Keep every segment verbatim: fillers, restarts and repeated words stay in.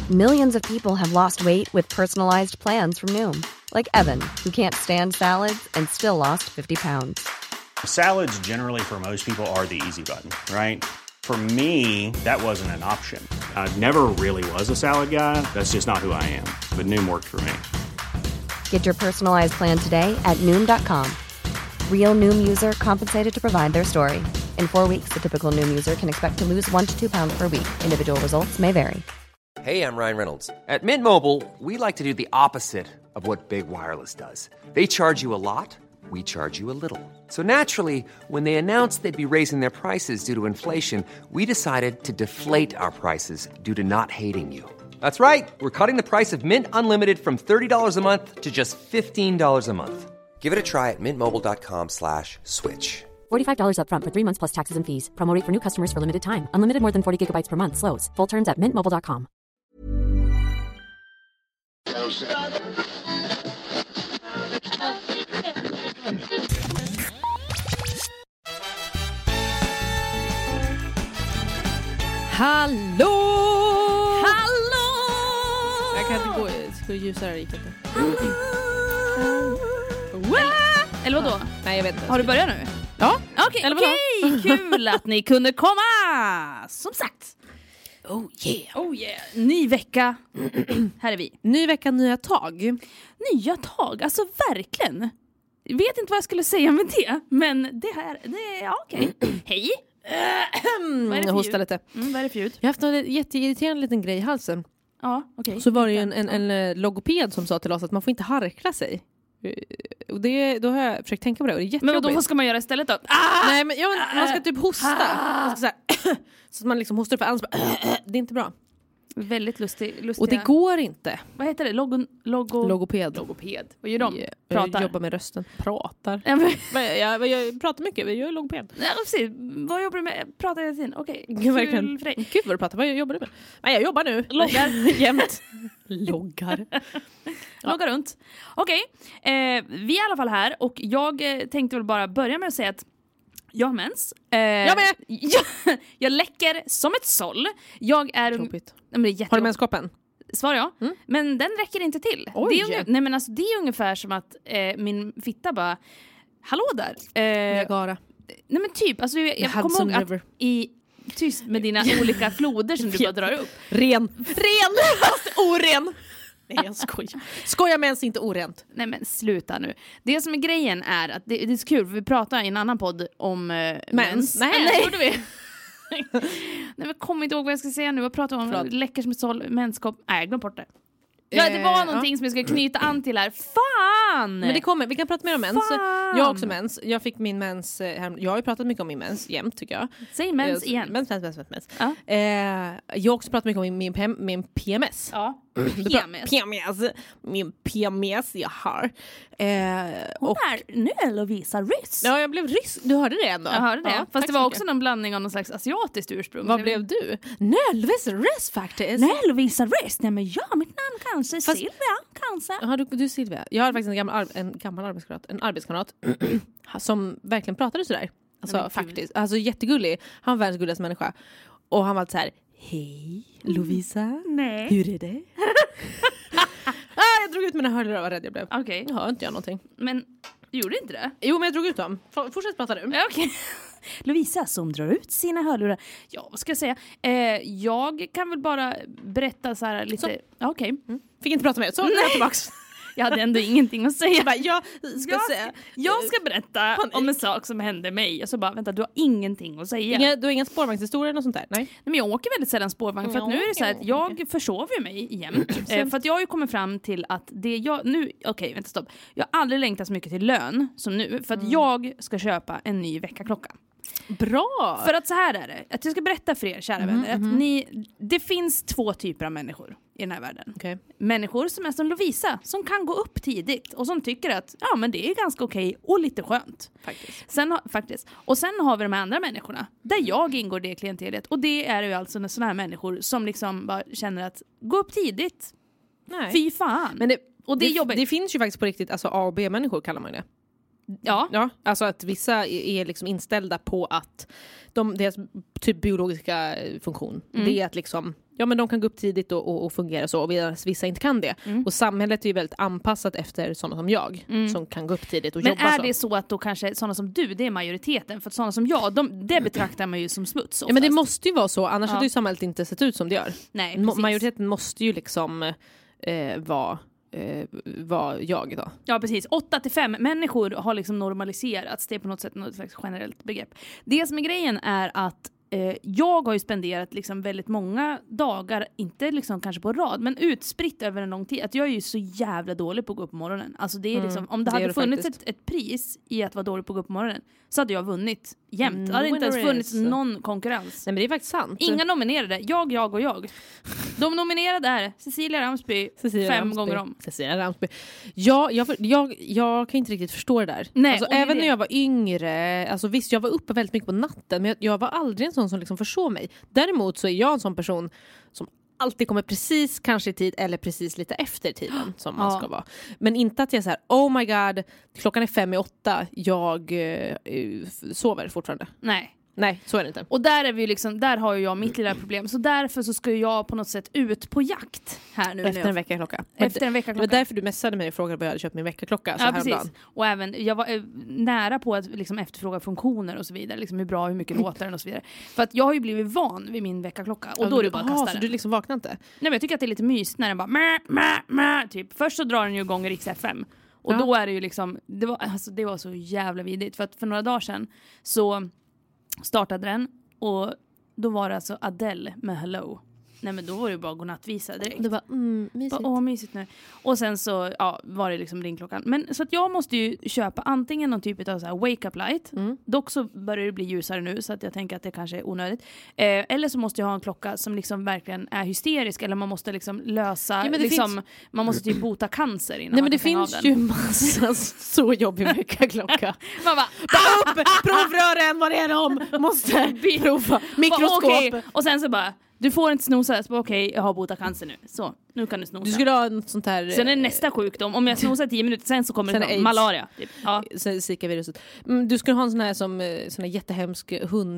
Millions of people have lost weight with personalized plans from Noom. Like Evan, who can't stand salads and still lost fifty pounds. Salads generally for most people are the easy button, right? For me, that wasn't an option. I never really was a salad guy. That's just not who I am. But Noom worked for me. Get your personalized plan today at Noom dot com. Real Noom user compensated to provide their story. In four weeks, the typical Noom user can expect to lose one to two pounds per week. Individual results may vary. Hey, I'm Ryan Reynolds. At Mint Mobile, we like to do the opposite of what Big Wireless does. They charge you a lot, we charge you a little. So naturally, when they announced they'd be raising their prices due to inflation, we decided to deflate our prices due to not hating you. That's right. We're cutting the price of Mint Unlimited from thirty dollars a month to just fifteen dollars a month. Give it a try at mintmobile.com slash switch. forty-five dollars up front for three months plus taxes and fees. Promo rate for new customers for limited time. Unlimited more than forty gigabytes per month. Slows full terms at mint mobile dot com. Hallå! Hallå! Jag kan inte gå, ska ljusare gick inte. Eller vadå? Nej, jag vet inte. Har du börjat nu? Ja. Okej, okay, okay. Kul att ni kunde komma. Som sagt. Oh yeah. Oh yeah. Ny vecka. Här är vi. Ny vecka, nya tag. Nya tag, alltså verkligen. Jag vet inte vad jag skulle säga med det. Men det här, det är, ja okej. Okay. Hej. Vad är det för hosta lite. Mm, vad är det för ljud? Jag har haft en jätteirriterande liten grej i halsen. Ja, okej. Okay. Så var det ju en, en, en logoped som sa till oss att man får inte harkla sig. Och det, då har jag försökt tänka på det och det är jättejobbigt. Men vad ska man göra istället då? Ah! Nej, men, ja, men man ska typ hosta. Ah! Man ska så, här, så att man liksom hostar för annars bara, det är inte bra. Väldigt lustig, lustiga. Och det går inte. Vad heter det? Logo, logo... Logoped. Logoped. Vad gör de? Yeah. Pratar. Jag jobbar med rösten. Pratar. Ja, men... jag, jag pratar mycket. Jag är logoped. Ja, precis. Vad jobbar du med? Pratar hela tiden. Okej. Okay. Kul för dig. Gud vad du pratar. Vad jobbar du med? Nej, jag jobbar nu. Loggar. Jämt. Loggar. Loggar runt. Okej. Okay. Eh, vi är i alla fall här. Och jag eh, tänkte väl bara börja med att säga att jag har mens. Eh, jag med! jag, jag läcker som ett såll. Jag är... Jobbigt. Men det är har du menskoppen? Svar ja. Mm. Men den räcker inte till. Oj. Det är, unge- nej, men alltså, det är ungefär som att eh, min fitta bara... Hallå där. Eh, Niagara. Nej men typ. Alltså, jag jag kommer ihåg River. att i... Tyst med dina olika floder som du bara drar upp. Ren. Ren! Fast oren. Nej, jag skojar. Skojar mens inte orent. Nej men sluta nu. Det som är grejen är att det, det är så kul för vi pratade i en annan podd om eh, mens. mens. Nej, nej. Gjorde vi? Nej men kom inte ihåg vad jag ska säga nu. Vad pratar vi om? Förlåt. Läcker som ett såll, menskopp. Nej, jag glömde bort det. Ja, det var någonting ja. som jag ska knyta an till här. Fan! Men det kommer, vi kan prata mer om mens. Fan! Jag har också mens. Jag fick min mens här. Jag har ju pratat mycket om min mens jämt tycker jag. Säg mens igen. Mens, mens, mens, mens. mens. Ja. Eh, jag har också pratat mycket om min, min, P M, min P M S. Ja. P M S. P M S. Min P M S jag har. Eh, Hon och, är nu Lovisa ryss. Ja, jag blev ryss. Du hörde det ändå? Jag hörde det. Ja, fast det var också någon blandning av någon slags asiatiskt ursprung. Vad blev du? Nej, Lovisa ryss faktiskt. Nej, Lovisa ryss. Nej, men ja, mitt namn kanske. Fast, Silvia, kanske. Ja, du, du Silvia. Jag hade faktiskt en gammal, en gammal arbetskamrat. En arbetskamrat som verkligen pratade sådär. Alltså Nej, faktiskt. Alltså jättegullig. Han var världens gulligaste människa. Och han var så här: hej Lovisa. Nej. Hur är det? ah, jag drog ut mina hörlurar, vad rädd jag blev. Okej. Okay. Jag hör inte jag någonting. Men du gjorde inte det? Jo, men jag drog ut dem. F- fortsätt prata du. Ja, okej. Okay. Lovisa som drar ut sina hörlurar. Ja, vad ska jag säga? Eh, jag kan väl bara berätta så här lite. Ja, okej. Okay. Mm. Fick inte prata med. Så nu är jag tillbaks. Jag hade ändå ingenting att säga. Jag, bara, jag, ska jag, säga. jag ska berätta om en sak som hände mig. Och så bara, vänta, du har ingenting att säga. Inga, du har ingen spårvagnshistoria eller sånt där? Nej. Nej, men jag åker väldigt sällan spårvagn. För att nu är det så här att jag försover mig jämt. eh, för att jag har ju kommit fram till att det jag nu... Okej, okay, vänta, stopp. Jag har aldrig längtat så mycket till lön som nu. För att mm. jag ska köpa en ny väckarklocka. Bra! För att så här är det. Att jag ska berätta för er, kära mm, vänner. Att mm. ni, det finns två typer av människor i den här världen. Okay. Människor som är som Lovisa. Som kan gå upp tidigt. Och som tycker att ja, men det är ganska okej och lite skönt. Faktiskt. Sen, faktiskt. Och sen har vi de här andra människorna. Där jag ingår det klientelet. Och det är ju alltså sådana här människor som liksom bara känner att gå upp tidigt. Nej. Fy fan. Men det, och det, det, är det finns ju faktiskt på riktigt, alltså A och B-människor kallar man det. Ja. ja. Alltså att vissa är liksom inställda på att de, deras typ biologiska funktion, mm. det är att liksom ja, men de kan gå upp tidigt och, och, och fungera så, och vissa inte kan det. Mm. Och samhället är ju väldigt anpassat efter sådana som jag, mm. som kan gå upp tidigt och men jobba så. så. Men är det så att då kanske sådana som du, det är majoriteten? För att sådana som jag, de, det betraktar man ju som smuts oftast. Ja, men det måste ju vara så, annars ja. hade ju samhället inte sett ut som det gör. Nej, Ma- majoriteten måste ju liksom eh, vara eh, var jag då. Ja, precis. åtta till fem människor har liksom normaliserats. Det är på något sätt något slags generellt begrepp. Det som är grejen är att eh, jag har ju spenderat liksom väldigt många dagar, inte liksom kanske på rad, men utspritt över en lång tid. Att jag är ju så jävla dålig på att gå upp på morgonen. Alltså det är mm, liksom, om det, det hade funnits ett, ett pris i att vara dålig på att gå upp på morgonen, så hade jag vunnit jämt. Mm, det hade inte ens funnits någon konkurrens. Nej, men det är faktiskt sant. Inga nominerade. Jag, jag och jag. De nominerade är Cecilia Ramsby Cecilia fem Ramsby. gånger om. Cecilia Ramsby. Ja, jag, jag, jag kan inte riktigt förstå det där. Nej, alltså, även när jag var yngre, alltså visst, jag var uppe väldigt mycket på natten, men jag, jag var aldrig en sån som liksom försåg mig. Däremot så är jag en sån person som alltid kommer precis kanske i tid eller precis lite efter tiden som man ska vara. Men inte att jag så här, oh my god, klockan är fem i åtta, jag uh, sover fortfarande. Nej. Nej, så är det inte. Och där är vi liksom, där har ju jag mitt lilla problem. Så därför så ska jag på något sätt ut på jakt här nu. Efter en veckaklocka. Efter en veckaklocka. Det var därför du messade mig och frågade vad jag hade köpt min veckaklocka. Så ja, precis. Och även, jag var eh, nära på att liksom efterfråga funktioner och så vidare. Liksom hur bra, hur mycket låter den och så vidare. För att jag har ju blivit van vid min veckaklocka. Och ja, då är det bara att kasta så den. du liksom vaknar inte? Nej, men jag tycker att det är lite mysigt när den bara mä, mä, mä, typ. Först så drar den ju igång Riks F M. Och ja. då är det ju liksom, det var, alltså, det var så jävla vidigt. För att för några dagar sedan så startade den. Och då var det alltså Adele med Hello. Nej, men då var det bara godnattvisa direkt. Det var mm, mysigt. Bara, åh, mysigt nu. Och sen så ja, var det liksom ringklockan. Men så att jag måste ju köpa antingen någon typ av så här wake-up light. Mm. Dock så börjar det bli ljusare nu, så att jag tänker att det kanske är onödigt. Eh, eller så måste jag ha en klocka som liksom verkligen är hysterisk. Eller man måste liksom lösa, ja, liksom, finns... man måste typ bota cancer innan. Nej, man men det kan finns ju massa så jobbig veckaklocka. Man bara, upp, provrören, vad är de? Måste prova. Mikroskop. Okay. Och sen så bara, du får inte snosa. Okej, okay, jag har botat cancer nu. Så, nu kan du snosa. Du skulle ha något sånt här... Sen är det nästa sjukdom. Om jag snosar tio minuter, sen så kommer sen det malaria. Typ. Ja. Sen Zika-viruset. Du skulle ha en sån här, som, sån här jättehemsk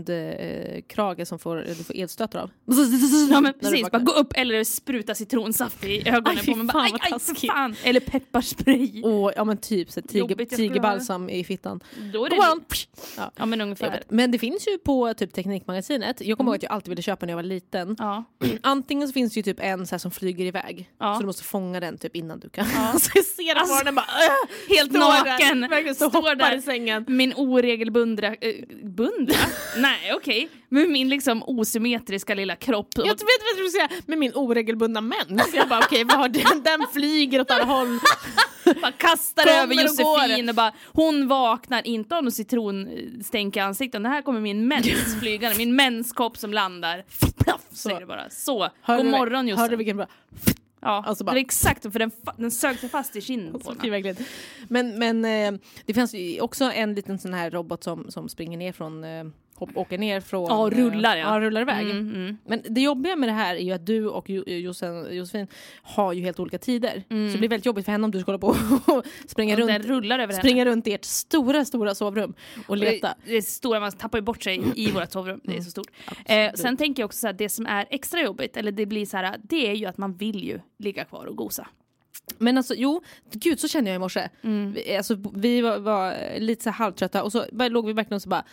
hundkrage eh, som får, du får edstötar av. Ja, men precis. Bara gå upp eller spruta citronsaft i ögonen aj, på mig. Bara, aj, aj, fan. Eller pepparspray. Och, ja, men typ så tiger, tigerbalsam i fittan. Då är det ja. ja, men ungefär. Men det finns ju på typ Teknikmagasinet. Jag kommer mm. ihåg att jag alltid ville köpa när jag var liten. Ja. Antingen så finns det ju typ en så här som flyger iväg. Ja. Så du måste fånga den typ innan du kan. Ja. Så jag ser alltså, på den bara äh, helt naken. Verkligen så står där i sängen. Min oregelbundra äh, bundra? Nej, okej. Okay. Med min liksom osymmetriska lilla kropp. Jag vet vad du ska säga. Med min oregelbundna mens. Jag bara okej, okay, vad har den? Den flyger åt alla håll. Bara kastar kommer över Josefin och, och bara, hon vaknar inte av någon citronstänk i ansiktet. Det här kommer min mens flygande. Min menskopp som landar. Så är det bara. Så. Hör God morgon Josefin. Hör du vilken bra... Ja, alltså bara. Det är exakt, för den, fa- den sög sig fast i kinden på den. Men, men eh, det finns ju också en liten sån här robot som, som springer ner från... Eh, åker ner från... Ja, rullar, ja. Ja, rullar iväg. Mm, mm. Men det jobbiga med det här är ju att du och Josefin, Josefin har ju helt olika tider. Mm. Så det blir väldigt jobbigt för henne om du ska hålla på och springa, och runt, rullar över springa runt i ert stora, stora sovrum och leta. Det, det är stora, man tappar ju bort sig i vårt sovrum. Det är så stort. Eh, sen tänker jag också att det som är extra jobbigt, eller det blir så här, det är ju att man vill ju ligga kvar och gosa. Men alltså, jo, gud, så kände jag i morse. Mm. Alltså, vi var, var lite så halvtrötta och så bara, låg vi verkligen så bara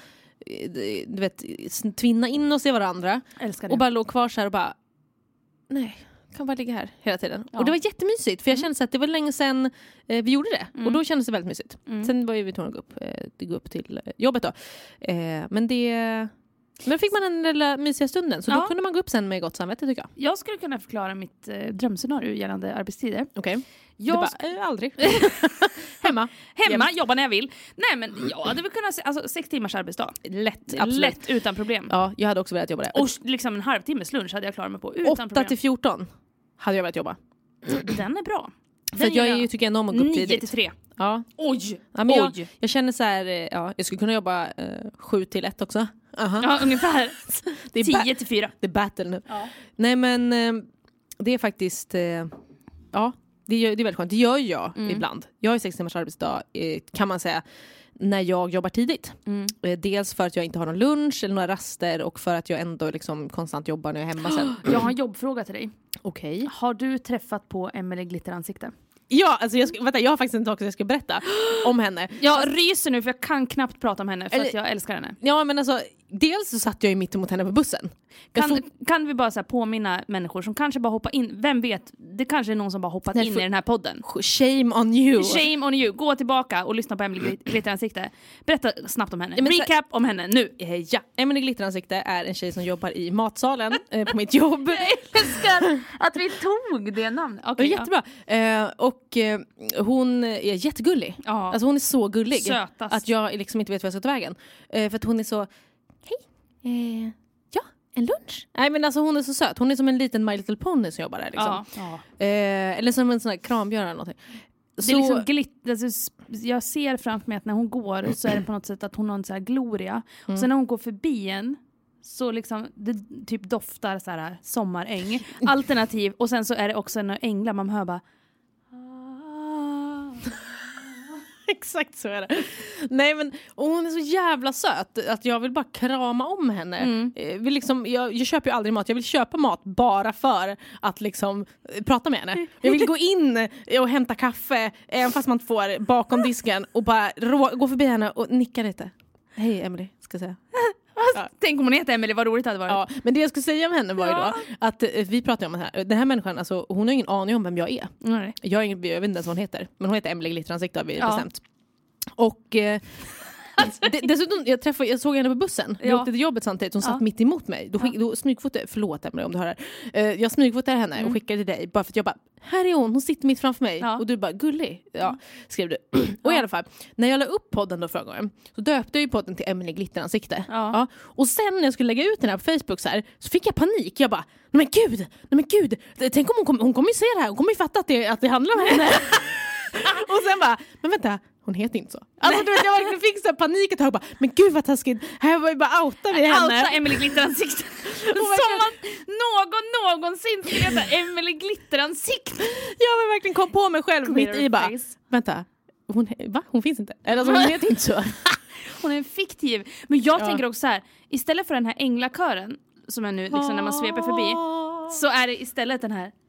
du vet, tvinna in oss i varandra och bara låg kvar så här och bara nej, kan bara ligga här hela tiden. Ja. Och det var jättemysigt, för jag kände så att det var länge sedan eh, vi gjorde det. Mm. Och då kändes det väldigt mysigt. Mm. Sen var ju vi tvungna att gå upp, eh, gå upp till eh, jobbet då. Eh, men det... Men fick man en lilla mysiga stunden, så ja. Då kunde man gå upp sen med gott samvete, tycker jag. Jag skulle kunna förklara mitt eh, drömscenario gällande arbetstider. Okej. Okay. Jag bara, sk- äh, aldrig. Hemma. Hemma, Jämt. Jobba när jag vill. Nej, men jag hade väl kunnat se, alltså sex timmars arbetsdag. Lätt, absolut. Lätt, utan problem. Ja, jag hade också velat jobba där. Och liksom en halvtimmes lunch hade jag klarat mig på, utan åtta problem. till fjorton hade jag velat jobba. Den är bra. Den för jag, jag är ju, tycker jag om att gå upp tidigt. nio till tre. Ja. Oj! Ja, men jag, jag känner så här, ja, jag skulle kunna jobba eh, sju till ett också. Uh-huh. Ja, ungefär. Det är tio ba- till fyra. Det är battle nu. Ja. Nej, men eh, det är faktiskt eh, ja, det, gör, det är väldigt skönt. Det gör jag mm. ibland. Jag har sex timmars arbetsdag, eh, kan man säga, när jag jobbar tidigt. Mm. Eh, dels för att jag inte har någon lunch eller några raster och för att jag ändå liksom konstant jobbar när jag är hemma sen. Jag har en jobbfråga till dig. Okej. Okay. Har du träffat på Emelie Glitteransikte? Ja, alltså jag, ska, vänta, jag har faktiskt en sak som jag ska berätta om henne. Jag ryser nu för jag kan knappt prata om henne för eller, att jag älskar henne. Ja, men alltså dels så satt jag ju mitt emot henne på bussen. Kan, får... kan vi bara så här påminna människor som kanske bara hoppar in, vem vet, det kanske är någon som bara hoppat Nej, in för... i den här podden. Shame on you. Shame on you. Gå tillbaka och lyssna på Emelie Glitteransikte. Berätta snabbt om henne. Ja, Recap så... om henne nu. Ja, Emelie Glitteransikte är en tjej som jobbar i matsalen eh, på mitt jobb. Jag älskar att vi tog det namnet. Okay, ja. Jättebra. Eh, och eh, hon är jättegullig. Ja. Alltså hon är så gullig. Sötast. Att jag liksom inte vet vad jag ska ta vägen. Eh, för att hon är så... Hej. Eh, ja, en lunch. Nej, men alltså hon är så söt. Hon är som en liten My Little Pony som jobbar där. Liksom. Ja. Eh, eller som en sån här krambjörn eller någonting. Det så... är liksom glitt, alltså, jag ser framför mig att när hon går så är det på något sätt att hon har en så här gloria. Mm. Och sen när hon går förbi en så liksom det typ doftar så här sommaräng. Alternativ. Och sen så är det också en ängla man hör bara exakt så är det. Nej, men hon är så jävla söt att jag vill bara krama om henne. Mm. Vill liksom, jag, jag köper ju aldrig mat. Jag vill köpa mat bara för att liksom prata med henne. Jag vill gå in och hämta kaffe även fast man inte får bakom disken och bara rå, gå förbi henne och nicka lite. Hej Emelie, ska jag säga. Ja. Tänk om hon heter Emelie, vad roligt det hade varit. Ja, men det jag skulle säga om henne var ju ja. då att eh, vi pratade om det här. Den här människan, alltså, hon har ingen aning om vem jag är. Nej. Jag, är ingen, jag vet inte ens vad hon heter. Men hon heter Emelie Glitteransikte har vi ja. bestämt. Och eh, d- dessutom, jag, träffade, jag såg henne på bussen. Jag ja. åkte till jobbet samtidigt. Hon satt ja. mitt emot mig. Då, skick, då smygfotade, förlåt Emelie om du hör det här. Uh, jag smygfotade henne mm. och skickade till dig. Bara för att jag bara, här är hon, hon sitter mitt framför mig. Ja. Och du bara, gullig. Ja, skrev du. Och i alla fall, när jag la upp podden då förra gången, så döpte jag ju podden till Emelie Glitteransikte. Ja. Ja. Och sen när jag skulle lägga ut den här på Facebook så, här, så fick jag panik. Jag bara, nej men gud, nej men gud. Tänk om hon, kom, hon kommer ju se det här. Hon kommer ju fatta att det, att det handlar om henne. Och sen bara, men vänta, hon heter inte så. Alltså du vet, jag verkligen fick så panik att jag bara, men gud vad taskigt. Här var ju bara outa vi henne. Outa Emelie Glitteransikte. Som man någon någonsin skulle heta Emelie Glitteransikte. Jag vill verkligen kom på mig själv mitt i bara, vänta, hon, va? Hon finns inte. Eller alltså, hon heter inte så. Hon är en fiktiv. Men jag ja. tänker också så här, istället för den här änglakören som är nu liksom när man sveper förbi, så är det istället den här.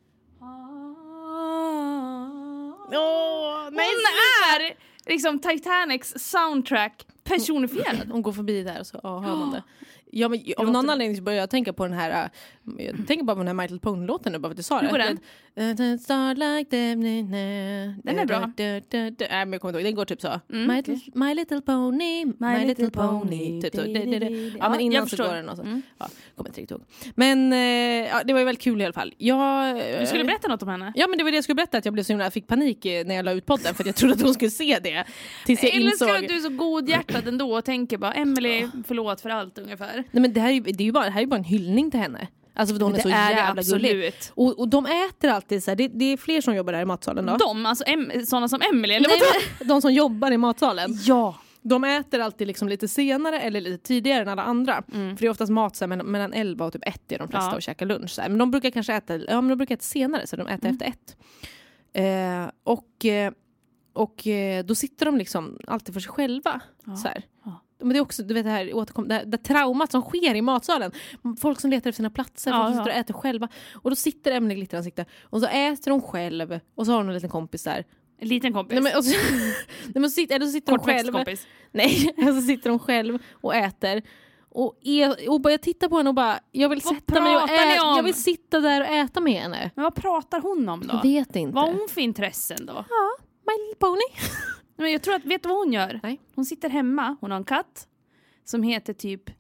Oh, hon är liksom Titanics soundtrack personifierad. Hon går förbi där och så oh, hör man det. Ja, men av någon anledning så börjar jag tänka på den här uh, jag tänker bara på den här My Little Pony-låten nu bara för att du sa det. Hur går den? Like den är bra. Nej, men jag kommer inte ihåg. Den går typ så. Mm, my, okay. little, my little pony, my, my little, little pony. Typ så. Ja, men innan så går den och så. Mm. Ja, kommer inte riktigt ihåg. Men ja, det var ju väldigt kul i alla fall. Jag, du skulle berätta något om henne? Ja, men det var det jag skulle berätta. Att jag blev så himla, jag fick panik när jag la ut podden för att jag trodde att hon skulle se det. Tills jag insåg. Eller att du är så godhjärtad ändå och tänker bara, Emelie, förlåt för allt ungefär. Nej, men det här är, det är ju bara, det här är bara en hyllning till henne. Alltså för hon är så är jävla gullig. Och, och de äter alltid så här, det, det är fler som jobbar där i matsalen då. De, alltså em, sådana som Emelie eller Nej, vad de som jobbar i matsalen. Ja. De äter alltid liksom lite senare eller lite tidigare än alla andra. Mm. För det är oftast mat så här, mellan, mellan elva och typ ett är de flesta ja. och käkar lunch. Så här. Men de brukar kanske äta, ja, men de brukar äta senare så de äter mm. efter ett. Eh, och, och då sitter de liksom alltid för sig själva. Ja. Så här. Ja. Men det är också, du vet det här, återkom, det, här, det traumat som sker i matsalen. Folk som letar efter sina platser, ja, folk som ja. sitter och äter själva. Och då sitter Emelie Glitteransikte och så äter hon själv. Och så har hon en liten kompis där. En liten kompis? Nej, men, och så, nej, men så sitter, eller så sitter hon själv. Kompis. Nej, och så sitter hon själv och äter. Och, är, och bara jag tittar på henne och bara, jag vill vad sätta mig och äta. Jag vill sitta där och äta med henne. Men vad pratar hon om då? Jag vet inte. Vad har hon för intressen då? Ja, My Little Pony. Men jag tror att, vet du vad hon gör? Nej. Hon sitter hemma, hon har en katt som heter typ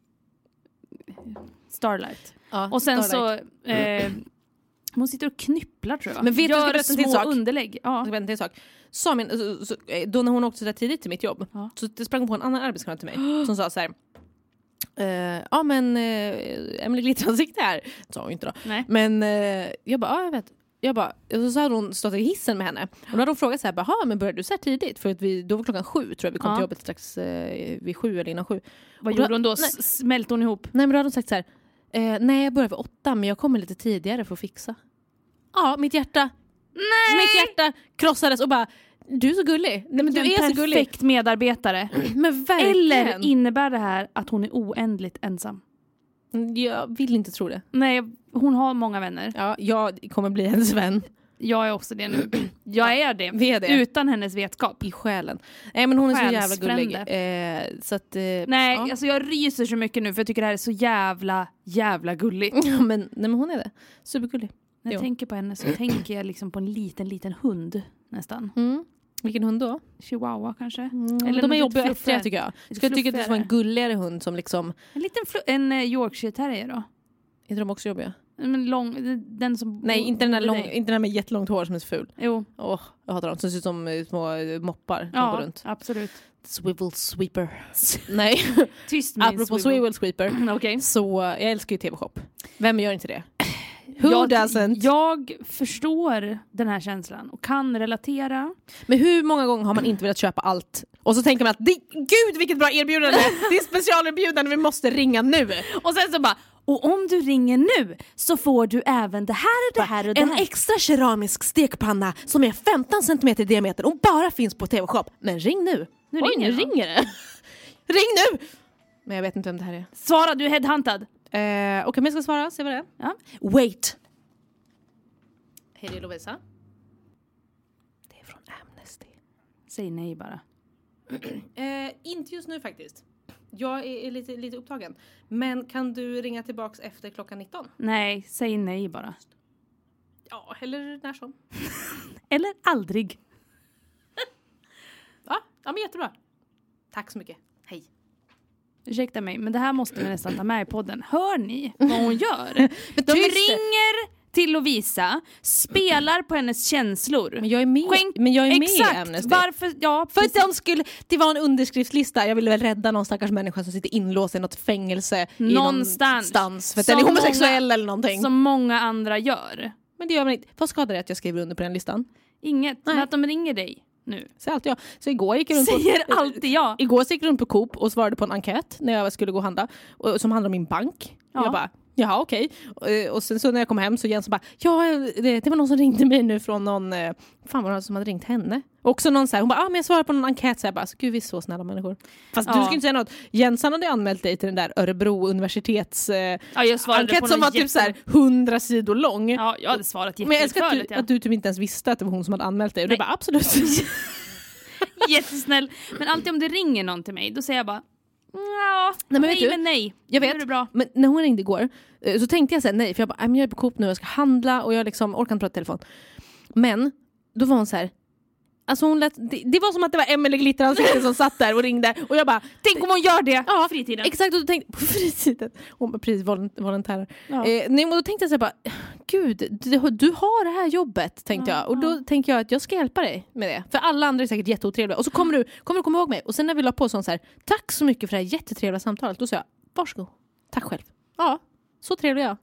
Starlight. Ja, och sen Starlight. så eh, hon sitter och knypplar tror jag. Men vet gör du, små till sak? underlägg. Ja. Jag vet en sak. Så, men, så, så, då när hon åkte så där tidigt till mitt jobb ja. så det sprang hon på en annan arbetskamrat till mig som sa så här. Uh, ja men uh, Emelie Glitteransikte här. Sa hon inte då. Nej. Men uh, jag bara, ja jag vet. Jag bara, och så hade hon stått i hissen med henne. Och då hade hon frågat så här, jaha men började du så här tidigt? För att vi, då var klockan sju tror jag vi kom ja. till jobbet strax eh, vid sju eller innan sju. Vad och gjorde då, hon då? Nej. Smälte hon ihop? Nej men då hade hon sagt så här, eh, nej jag börjar vid åtta men jag kommer lite tidigare för att fixa. Ja, mitt hjärta. Nej! Mitt hjärta krossades och bara, Du är så gullig. Nej, men du är så gullig. Perfekt medarbetare. Men verkligen. Eller innebär det här att hon är oändligt ensam? Jag vill inte tro det. Nej, hon har många vänner. Ja, jag kommer bli hennes vän. Jag är också det nu. Jag är det. Vi är det. Utan hennes vetskap. I själen. Nej, men hon är så jävla gullig. Eh, så att, eh, nej, ja. alltså jag ryser så mycket nu för jag tycker det här är så jävla, jävla gulligt. Ja, men, nej, men hon är det. Supergullig. När jag jo. tänker på henne så tänker jag liksom på en liten, liten hund nästan. Mm. Vilken hund då? Chihuahua kanske. Mm, eller de är jobbiga och äckliga tycker jag. Jag skulle tycka att det var en gulligare hund som liksom... En liten fl- en uh, Yorkshire terrier då? Är de också jobbiga? Men lång, den som... Nej, inte den, där lång, inte den där med jättelångt hår som är så ful. Jo. Oh, jag hatar dem. Som ser ut som uh, små uh, moppar. Ja, går runt. absolut. Swivel sweeper. Nej. Tyst med Apropå swivel. swivel sweeper. Okay. Så uh, jag älskar ju T V-shop. Vem gör inte det? Who jag, doesn't? Jag förstår den här känslan och kan relatera. Men hur många gånger har man inte velat köpa allt? Och så tänker man att gud vilket bra erbjudande. Det är specialerbjudande, vi måste ringa nu. Och sen så bara, och om du ringer nu så får du även det här och det här och det en här. extra keramisk stekpanna som är femton centimeter i diameter och bara finns på T V-shop. Men ring nu. Nu Oj, ringer, nu ringer det. Ring nu! Men jag vet inte vem det här är. Svara, du är headhuntad. Eh, Okej, okay, men jag ska svara. Se vad det är. Ja. Wait. Hej, det är Lovisa. Det är från Amnesty. Säg nej bara. Eh, inte just nu faktiskt. Jag är, är lite, lite upptagen. Men kan du ringa tillbaks efter klockan nitton? Nej, säg nej bara. Ja, eller när som. Eller aldrig. Ja, ja, men jättebra. Tack så mycket. Hej. Ursäkta mig, men det här måste vi nästan ta med i podden. Hör ni vad hon gör? De ringer till Lovisa, spelar på hennes känslor. Men jag är med, Skänk, men jag är med exakt, i Amnesty. Varför? Ja, för att de skulle, det var en underskriftslista. Jag ville väl rädda någon stackars människa som sitter inlåst i något fängelse någonstans. I någonstans för att den är homosexuell många, eller någonting. Som många andra gör. Men det gör man inte. Vad skadar det att jag skriver under på den listan? Inget, nej. Men att de ringer dig nu. Så alltid jag. Så igår gick jag runt Säger på, alltid jag. Igår gick jag runt på Coop och svarade på en enkät när jag skulle gå och handla. Och, som handlar om min bank. Ja. Jag bara, jaha okej. Okay. Och, och sen så när jag kom hem så Jens bara, ja det, det var någon som ringde mig nu från någon, fan var det som hade ringt henne? Och också någon så här, hon bara, ja ah, men jag svarade på någon enkät så jag bara, gud vi är så snälla människor. Fast ja. Du skulle inte säga något. Jens hade anmält dig till den där Örebro universitets eh, ja, jag enkät som var jätte... typ så här hundra sidor lång. Ja, jag hade svarat jätteutförligt. Men jag älskar att du, ja. att du typ inte ens visste att det var hon som hade anmält dig. Och du bara, absolut. Jättesnäll. Men alltid om det ringer någon till mig, då säger jag bara, ja, nej, men, nej, men nej. Jag vet, det bra. Men när hon ringde igår så tänkte jag säga nej. För jag bara, jag är på Coop nu, jag ska handla och jag liksom orkar inte prata telefon. Men då var hon så här. Alltså hon lät, det, det var som att det var Emelie Glitteransikte som satt där och ringde. Och jag bara, tänk om hon gör det ja, på fritiden. Exakt, och då tänkte på fritiden. Hon bara, prisvolontärer. Ja. Eh, nej, och då tänkte jag så här bara, gud, du, du har det här jobbet, tänkte ja, jag. Och då ja. tänker jag att jag ska hjälpa dig med det. För alla andra är säkert jätteotrevliga. Och så kommer du, kommer du komma ihåg mig. Och sen när vi la på sån så här, tack så mycket för det här jättetrevliga samtalet. Då sa jag, varsågod, tack själv. Ja, så trevlig jag.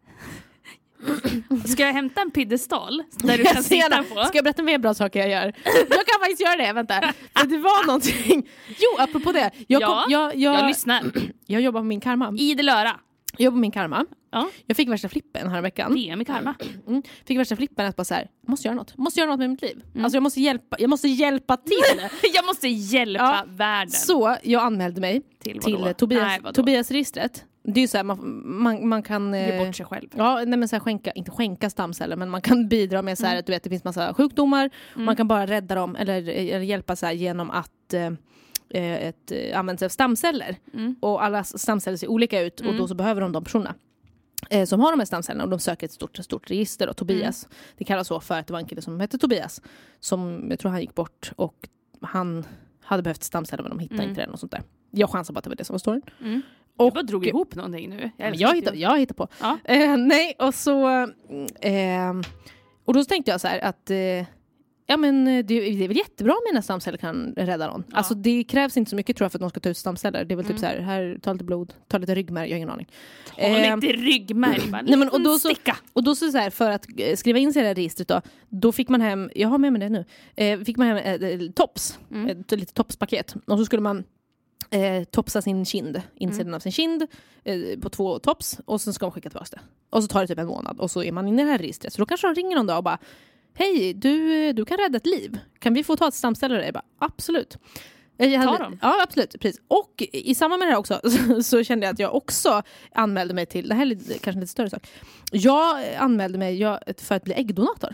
Ska jag hämta en piedestal där du kan sitta på? Ska jag berätta mer bra saker jag gör? Jag kan faktiskt göra det, vänta. För det var någonting. Jo, apropå det. Jag, ja, kom, jag, jag, jag lyssnar. Jag jobbar på min karma. Idel öra. Jag jobbar på min karma. Ja. Jag fick värsta flippen här veckan. Det är med karma. Mm. Fick värsta flippen att bara så här, måste göra något. Måste göra något med mitt liv. Mm. Alltså jag måste hjälpa, jag måste hjälpa till. jag måste hjälpa ja. världen. Så jag anmälde mig till, till Tobias, Nej, Tobias registret. Det är ju så här, man, man, man kan ge bort sig själv. Ja, nej men så här, skänka, inte skänka stamceller, men man kan bidra med så här, mm. att du vet det finns massa sjukdomar. Mm. Man kan bara rädda dem eller, eller hjälpa så här, genom att eh, ett, eh, använda sig av stamceller. Mm. Och alla stamceller ser olika ut mm. och då så behöver de de personerna eh, som har de här stamcellerna och de söker ett stort, stort register. Och Tobias, mm. det kallas så för att det var en kille som hette Tobias som jag tror han gick bort och han hade behövt stamceller men de hittade mm. inte den och sånt där. Jag chansar bara att det var det som var storyn. Mm. Och jag bara drog ihop någonting nu. Jag, jag, hittar, jag hittar på. Ja. Eh, nej, och så... Eh, och då tänkte jag så här att... Eh, ja, men det, det är väl jättebra om mina stamceller kan rädda någon. Ja. Alltså det krävs inte så mycket tror jag för att de ska ta ut stamceller. Det är väl mm. typ så här, här, ta lite blod, ta lite ryggmärg, jag har ingen aning. Ta eh, lite ryggmärg, bara. Nej, men, och då så, och då så, så här, för att skriva in sig i det här registret då, då fick man hem, jag har med mig det nu, eh, fick man hem eh, tops, mm. ett lite topspaket. Och så skulle man Eh, topsa sin kind, insidan mm. av sin kind eh, på två tops och sen ska man skicka tillbaka det. Och så tar det typ en månad och så är man inne i det här registret. Så då kanske de ringer någon dag och bara hej, du, du kan rädda ett liv. Kan vi få ta ett stamceller? Jag bara, absolut. Jag hade, ta dem? Ja, absolut. Precis. Och i samband med det här också så, så kände jag att jag också anmälde mig till, det här är lite, kanske en lite större sak. Jag anmälde mig jag, för att bli äggdonator.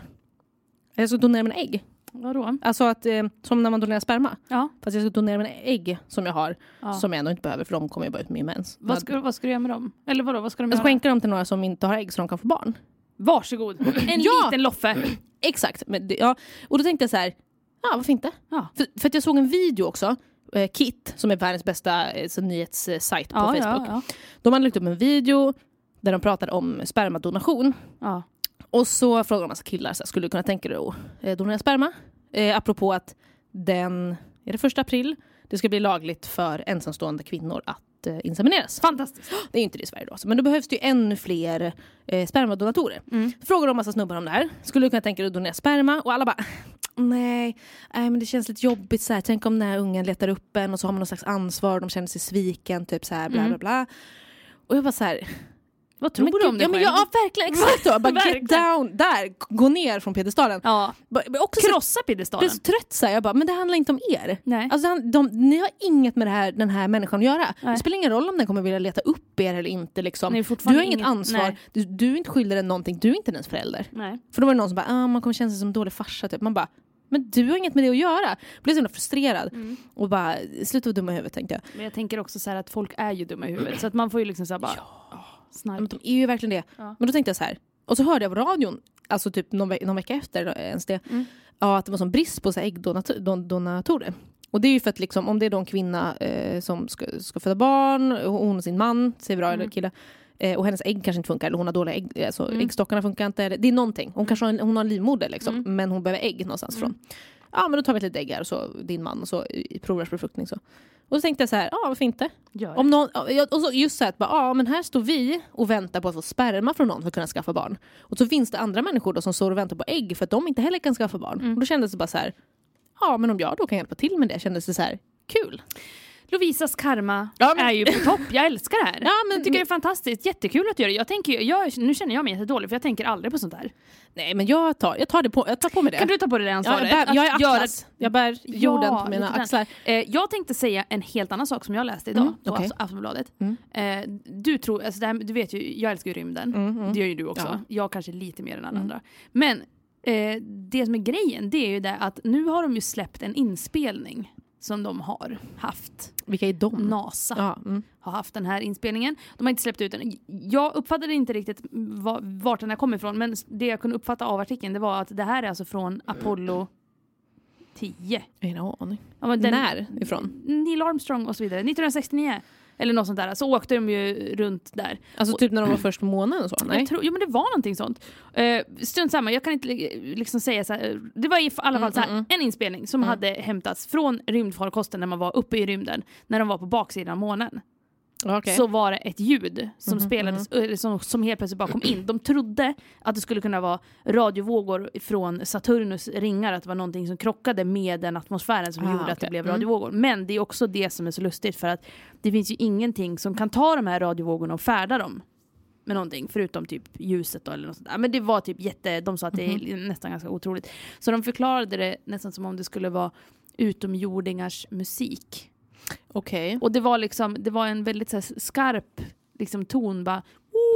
Jag ska donera mina ägg. Vadå? Alltså att, eh, som när man donerar sperma. Ja. Fast jag ska donera mina ägg som jag har. Ja. Som jag ändå inte behöver, för de kommer ju bara ut med mens. Vad ska, vad ska du göra med dem? Eller vadå, vad ska de Jag ska göra? skänka dem till några som inte har ägg så de kan få barn. Varsågod. En Ja. liten loffe. Exakt. Men det, ja. Och då tänkte jag så här, ja varför inte? Ja. För, för att jag såg en video också. Eh, Kit, som är världens bästa eh, så nyhetssajt på Ja, Facebook. ja, ja. De hade lagt upp en video där de pratade om spermadonation. Ja. Och så frågade de massa killar, så här, skulle du kunna tänka dig att eh, donera sperma? Eh, apropå att den, är det första april, det ska bli lagligt för ensamstående kvinnor att eh, insemineras. Fantastiskt. Det är inte det i Sverige då. Men då behövs det ju ännu fler eh, spermadonatorer. Mm. Frågar de massa snubbar om det här. Skulle du kunna tänka dig att donera sperma? Och alla bara, nej, nej men det känns lite jobbigt så här. Tänk om den här ungen letar upp en och så har man någon slags ansvar. De känner sig sviken, typ så här, bla bla bla. Och jag bara så här, vad tror men du gud, om det ja, men själv? jag, ja, verkligen, exakt då. Bara Verkligen. get down, där, gå ner från piedestalen. Ja. Bara, också så- Krossa piedestalen. blev så trött så här. Jag bara, men det handlar inte om er. Nej. Alltså, han- de, ni har inget med det här, den här människan att göra. Nej. Det spelar ingen roll om den kommer vilja leta upp er eller inte. Liksom. Nej, Du fortfarande har inget inget- ansvar. nej. Du, du är inte skyldig den någonting. Du är inte ens förälder. Nej. För då var det någon som bara, ah, man kommer känna sig som en dålig farsa. Typ. Man bara, men du har inget med det att göra. Jag blev så himla frustrerad. Mm. Och bara, sluta vara dumma i huvudet, tänkte jag. Men jag tänker också så här att folk är ju dumma i huvudet. Så att man får ju liksom så här bara... åh, snark. Men de är ju verkligen det. Ja. Men då tänkte jag så här. Och så hörde jag på radion, alltså typ någon, ve- någon vecka efter ens det, Mm. ja, att det var sån brist på så här äggdonatorer. Och det är ju för att liksom, om det är då en kvinna eh, som ska, ska föda barn, och hon och sin man, säger bra, Mm. eller kille, eh, och hennes ägg kanske inte funkar, eller hon har dåliga ägg, alltså Mm. äggstockarna funkar inte, eller, det är någonting. Hon kanske har en, hon har en livmoder liksom, Mm. men hon behöver ägg någonstans Mm. från. Ja, men då tar vi ett litet ägg här, och så din man, och så i provrörsbefruktning så. Och så tänkte jag så här, ja varför inte? Gör Om någon, ja, och så just så här, att bara, ja men här står vi och väntar på att få sperma från någon för att kunna skaffa barn. Och så finns det andra människor då som står och väntar på ägg för att de inte heller kan skaffa barn. Mm. Och då kändes det bara så här, ja men om jag då kan hjälpa till med det, kändes det så här, kul. Lovisas karma Ja, men- är ju på topp. Jag älskar det här. Ja, men- jag tycker det är fantastiskt. Jättekul att göra det. Jag tänker, jag, nu känner jag mig jättedålig för jag tänker aldrig på sånt här. Nej men jag tar, jag tar, det på, jag tar på mig det. Kan du ta på dig det ja, ansvaret? jag, bär, jag Att är göra- atlas. Jag bär jorden Ja, på mina lite grann. axlar. Eh, jag tänkte säga en helt annan sak som jag läste idag Mm, på okej. Aft- Aftonbladet. Mm. Eh, du tror, alltså det här, du vet ju, jag älskar ju rymden. Mm, mm. Det gör ju du också. Ja. Jag kanske lite mer än alla Mm. andra. Men eh, det som är grejen, det är ju det att nu har de ju släppt en inspelning som de har haft. Vilka är de? NASA Ja, mm. har haft den här inspelningen. De har inte släppt ut den. Jag uppfattade inte riktigt va- vart den här kom ifrån, men det jag kunde uppfatta av artikeln, det var att det här är alltså från Apollo tio. Ingen aning. Ja, men den- När ifrån? Neil Armstrong och så vidare. nittonhundrasextionio. Eller något sånt där. Så åkte de ju runt där. Alltså typ när de var först på månen och så? Nej. Jag tror, jo men det var någonting sånt. Uh, Strunt samma, jag kan inte li- liksom säga så här. Det var i alla fall så här, Mm, mm, en inspelning som Mm. hade hämtats från rymdfarkosten när man var uppe i rymden. När de var på baksidan av månen. Okay. Så var det ett ljud som Mhm, spelades, eller som, som helt plötsligt bara kom in. De trodde att det skulle kunna vara radiovågor från Saturnus ringar, att det var någonting som krockade med den atmosfären som Ah, gjorde att okej. det blev Mm. radiovågor. Men det är också det som är så lustigt, för att det finns ju ingenting som kan ta de här radiovågorna och färda dem med någonting, förutom typ ljuset då, eller något sånt där. Men det var typ jätte, de sa att det är nästan ganska otroligt. Så de förklarade det nästan som om det skulle vara utomjordingars musik. Okej. Och det var liksom, det var en väldigt så här, skarp liksom, ton, bara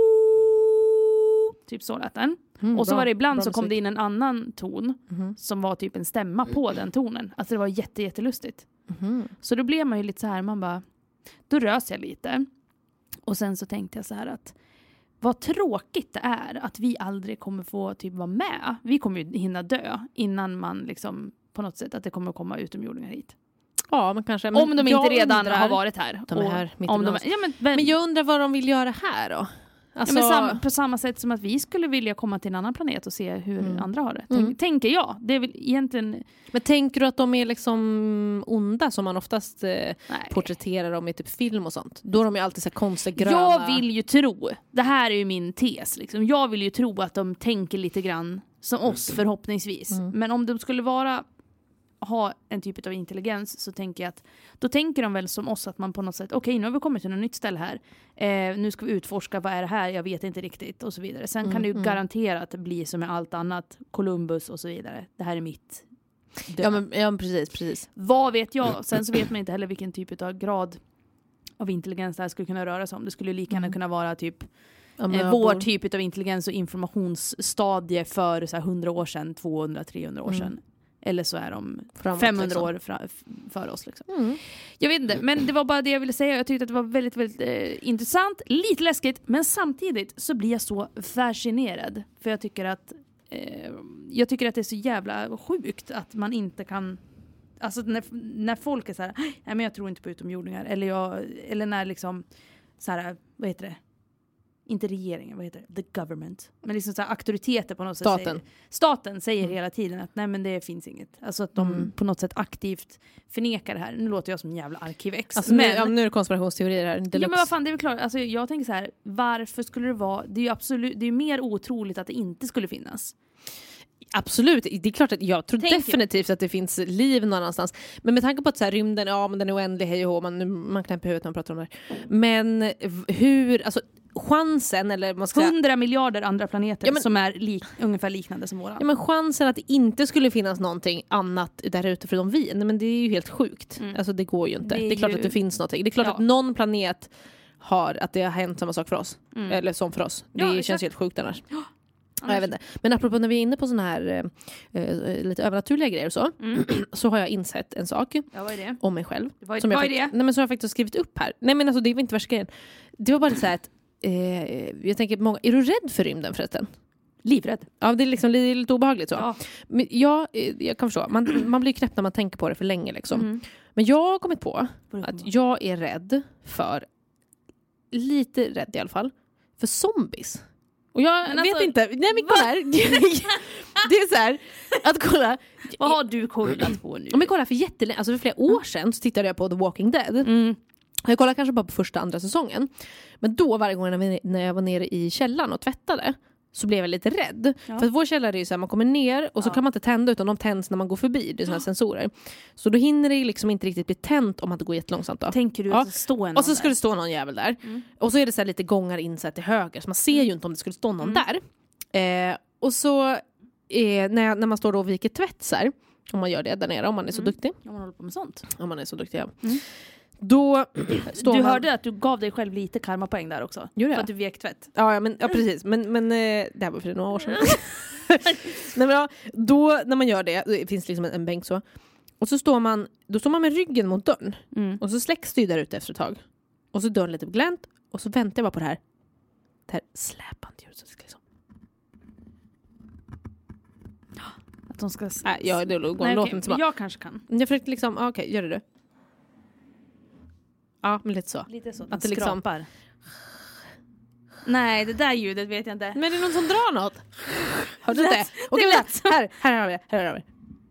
typ så lät den. Mm, och så bra, var det ibland bra så kom musik. det in en annan ton Mhm. som var typ en stämma på den tonen. Alltså det var jätte, jättelustigt. Mhm. Så då blev man ju lite så här, man bara, då rös jag lite. Och sen så tänkte jag så här att vad tråkigt det är att vi aldrig kommer få typ vara med. Vi kommer ju hinna dö innan man liksom på något sätt att det kommer komma utomjordingar hit. Ja, men kanske. Men Om de jag inte redan undrar- har varit här. De är Och här mitt om de, ibland oss. ja, men, men, Men jag undrar vad de vill göra här då? Alltså, ja, men samma, på samma sätt som att vi skulle vilja komma till en annan planet och se hur Mm. andra har det. Tänk, Mm. Tänker jag. Det är väl egentligen... men tänker du att de är liksom onda som man oftast eh, Nej. porträtterar dem i typ film och sånt? Då är de ju alltid så här konstiga gröna. Jag vill ju tro, det här är ju min tes, liksom. Jag vill ju tro att de tänker lite grann som oss förhoppningsvis. Mm. Men om de skulle vara ha en typ av intelligens, så tänker jag att då tänker de väl som oss att man på något sätt, okej okay, nu har vi kommit till något nytt ställe här. Eh, nu ska vi utforska, vad är det här? Jag vet inte riktigt och så vidare. Sen mm, kan det ju mm. garantera att det blir som med allt annat, Columbus och så vidare. Det här är mitt. Dö. Ja men, ja, precis, precis. Vad vet jag? Sen så vet man inte heller vilken typ av grad av intelligens det här skulle kunna röra sig om. Det skulle lika gärna mm. kunna vara typ ja, eh, vår bor... typ av intelligens och informationsstadie för så här hundra år sedan, tvåhundra till trehundra år sedan. Mm. Eller så är de framåt, femhundra liksom. År fra, för oss. Liksom. Mm. Jag vet inte, men det var bara det jag ville säga. Jag tyckte att det var väldigt, väldigt eh, intressant. Lite läskigt, men samtidigt så blir jag så fascinerad. För jag tycker att eh, jag tycker att det är så jävla sjukt att man inte kan... Alltså när, när folk är så här, nej men jag tror inte på utomjordingar. Eller, jag, eller när liksom, så här, vad heter det? Inte regeringen, vad heter det? The government. Men liksom så här, auktoriteter på något sätt. Staten. Säger, staten säger mm. hela tiden att nej men det finns inget. Alltså att de mm. på något sätt aktivt förnekar det här. Nu låter jag som en jävla arkivex. Alltså, men, nu, ja, nu är det konspirationsteorier här. Deluxe. Ja men vad fan, det är väl klart. Alltså, jag tänker så här, varför skulle det vara, det är ju absolut, det är mer otroligt att det inte skulle finnas. Absolut, det är klart att jag tror Tänk definitivt jag. att det finns liv någon annanstans. Men med tanke på att så här, rymden, ja men den är oändlig, hej och hå, man, man knäpper huvudet när man pratar om det här. Men hur, alltså chansen, eller man ska hundra miljarder andra planeter ja, men, som är lik, ungefär liknande som våran. Ja men chansen att det inte skulle finnas någonting annat där ute förutom vi, nej, men det är ju helt sjukt. Mm. Alltså det går ju inte. Det är, det är klart ju... att det finns någonting. Det är klart ja. att någon planet har, att det har hänt samma sak för oss. Mm. Eller som för oss. Det ja, känns exakt. helt sjukt annars. Ja. Ja, jag vet inte. Men apropå när vi är inne på såna här äh, lite övernaturliga grejer och så, mm. så har jag insett en sak ja, vad är det? om mig själv. Vad, som jag vad är fakt- det? Nej, men som jag faktiskt har skrivit upp här. Nej men alltså det var inte värsta grejen. Det var bara så här att eh, jag tänker många, är du rädd för rymden förresten? Livrädd. Ja, det är liksom det är lite obehagligt så. Ja. Men jag, jag kan förstå. Man, man blir knäpp när man tänker på det för länge liksom. Mm. Men jag har kommit på att jag är rädd för, lite rädd i alla fall, för zombies. Och jag men vet alltså, inte. Nej men kolla här. Det är så här att kolla. Vad har du kollat på nu? Om jag kollar för jättelänge, alltså för flera år sedan så tittade jag på The Walking Dead. Mm. Jag kollade kanske bara på första andra säsongen. Men då varje gång när jag var nere i källaren och tvättade så blev jag lite rädd. Ja. För att vår källare är ju så här, man kommer ner och så ja. kan man inte tända utan de tänds när man går förbi. Det är såna här ja. sensorer. Så då hinner det liksom inte riktigt bli tänt om att det går jättelångsamt då. Tänker du att det står någon och så skulle där? det stå någon jävel där. Mm. Och så är det så här lite gångar insatt till höger. Så man ser ju inte om det skulle stå någon mm. där. Eh, och så eh, när, när man står då och viker tvätt så här, om man gör det där nere, om man är så mm. duktig. Om man håller på med sånt. Om man är så duktig, ja. Mm. Då står du man... hörde att du gav dig själv lite karmapoäng där också. Gjorde för att du vek tvätt. Ja, ja, men, ja precis. Men, men det här var för några år sedan. Nej, men ja, då när man gör det, det finns liksom en, en bänk så. Och så står man, då står man med ryggen mot dörren. Mm. Och så släcks det där ute efter ett tag. Och så dörren lite på glänt. Och så väntar jag bara på det här. Det här släpande ljudet. Så det ska liksom... Att de ska... Nej, ja, det går en låt inte så bra. Jag kanske kan. Jag försökte liksom, okej, okay, gör det du. Ja, men lite så. Lite så, att det liksom... Nej, det där ljudet vet jag inte. Men är det någon som drar något? Har du det? Okej, okay, här, här har vi, här har vi.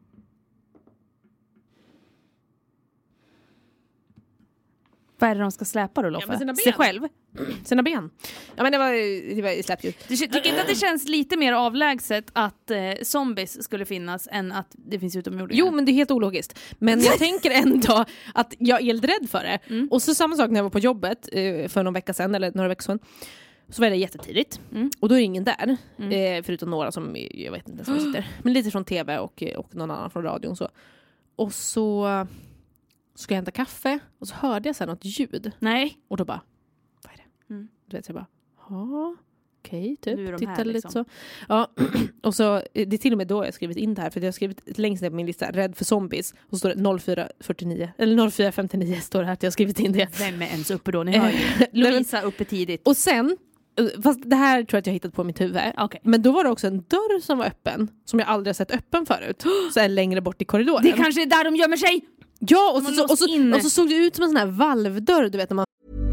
Vad är det de ska släpa då, Loffe? Ja, sig själv? Sina ben. Ja, men det var, det var släppljud. Du tycker inte att det känns lite mer avlägset att eh, zombies skulle finnas än att det finns utomjordingar? Jo, men det är helt ologiskt. Men jag tänker ändå att jag är helt rädd för det. Mm. Och så samma sak när jag var på jobbet eh, för någon vecka sedan, eller några veckor sedan. Så var det jättetidigt. Mm. Och då är det ingen där. Mm. Eh, förutom några som, jag vet inte som sitter. Men lite från tv och, och någon annan från radion. Så. Och så ska jag hämta kaffe. Och så hörde jag så här något ljud. Nej. Och då bara, vad är det? Mm. Du vet jag bara, ja, okej, okay, typ. Tittade lite liksom. Så. Ja, och så, det är till och med då jag skrivit in det här. För jag har skrivit längst ner på min lista, rädd för zombies. Och så står det noll fyra fyrtionio. Eller noll fyra femtionio står det här att jag har skrivit in det. Vem är ens uppe då? Ni hör ju. Lovisa uppe tidigt. Och sen, fast det här tror jag att jag har hittat på mitt huvud. Okay. Men då var det också en dörr som var öppen. Som jag aldrig har sett öppen förut. Så är längre bort i korridoren. Det kanske är där de gömmer sig! Ja, och så, så, och, så, och så såg det ut som en sån här valvdörr, du vet när man...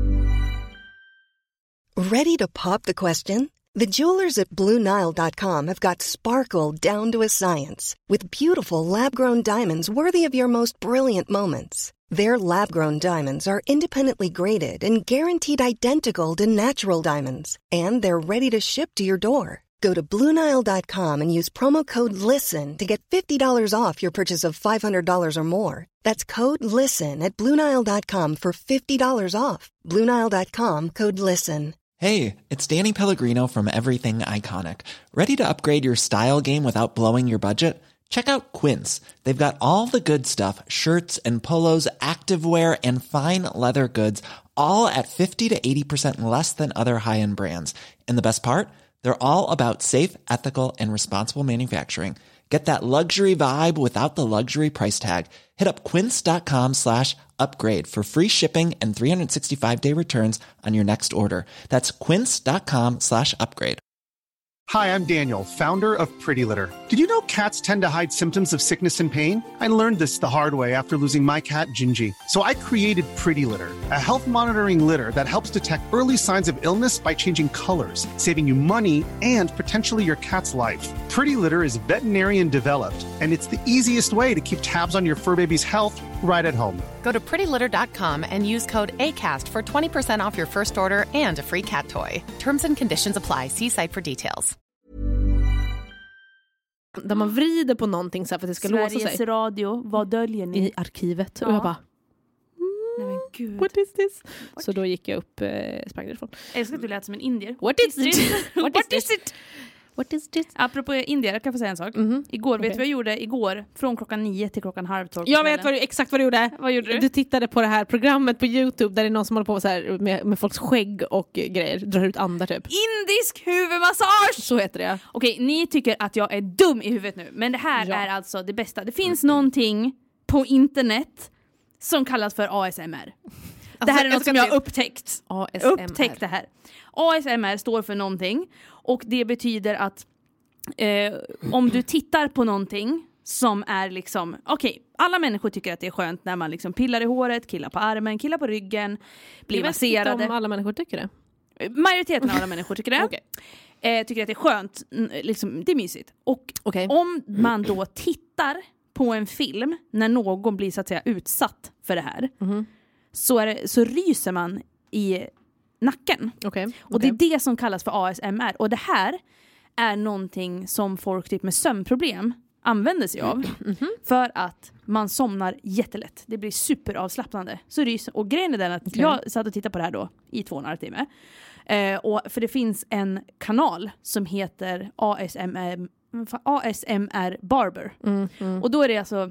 Ready to pop the question? The jewelers at Blue Nile dot com have got sparkle down to a science with beautiful lab-grown diamonds worthy of your most brilliant moments. Their lab-grown diamonds are independently graded and guaranteed identical to natural diamonds, and they're ready to ship to your door. Go to Blue Nile dot com and use promo code LISTEN to get fifty dollars off your purchase of five hundred dollars or more. That's code LISTEN at Blue Nile dot com for fifty dollars off. Blue Nile dot com, code LISTEN. Hey, it's Danny Pellegrino from Everything Iconic. Ready to upgrade your style game without blowing your budget? Check out Quince. They've got all the good stuff, shirts and polos, activewear, and fine leather goods, all at fifty to eighty percent less than other high-end brands. And the best part? They're all about safe, ethical, and responsible manufacturing. Get that luxury vibe without the luxury price tag. Hit up quince.com slash upgrade for free shipping and three sixty-five day returns on your next order. That's quince.com slash upgrade. Hi, I'm Daniel, founder of Pretty Litter. Did you know cats tend to hide symptoms of sickness and pain? I learned this the hard way after losing my cat, Gingy. So I created Pretty Litter, a health monitoring litter that helps detect early signs of illness by changing colors, saving you money and potentially your cat's life. Pretty Litter is veterinarian developed, and it's the easiest way to keep tabs on your fur baby's health right at home. Go to pretty litter dot com and use code ACAST for twenty percent off your first order and a free cat toy. Terms and conditions apply. See site for details. Där man vrider på någonting så för att det ska Sveriges låsa sig. Sveriges Radio, vad döljer ni? I arkivet. Ja. Och jag bara... Nej men gud. What is this? What? Så då gick jag upp, eh, sprang därifrån. Jag älskar att du lät som en indier. What is it? What, What is it? What is it? Apropå indier, jag kan få säga en sak. Mm-hmm. Igår, okay. vet du vad jag gjorde igår? Från klockan nio till klockan halv tolv. Jag vet vad du, exakt vad du gjorde. Vad gjorde du? Du tittade på det här programmet på YouTube där det är någon som håller på så här med, med folks skägg och grejer. Drar ut andar typ. Indisk huvudmassage! Så heter det. Okej, ni tycker att jag är dum i huvudet nu. Men det här ja. är alltså det bästa. Det finns mm. någonting på internet som kallas för A S M R. Alltså, det här är något som jag har upptäckt. A S M R. Upptäckt det här. A S M R står för någonting. Och det betyder att Eh, om du tittar på någonting som är liksom, okej, okay, alla människor tycker att det är skönt när man liksom pillar i håret, killar på armen, killar på ryggen, blir jag masserade. Jag vet inte om alla människor tycker det. Majoriteten av alla människor tycker det. Okay. eh, tycker att det är skönt, liksom, det är mysigt. Och okay. om man då tittar på en film när någon blir så att säga utsatt för det här, mm-hmm. så, är det, så ryser man i nacken. Okay. Och okay. det är det som kallas för A S M R. Och det här är någonting som folk typ med sömnproblem använder sig av. Mm-hmm. För att man somnar jättelätt. Det blir superavslappnande. Så rys. Och grejen är den att okay. jag satt och tittade på det här då i två och en halv timme. Eh, och för det finns en kanal som heter A S M R, A S M R Barber. Mm-hmm. Och då är det alltså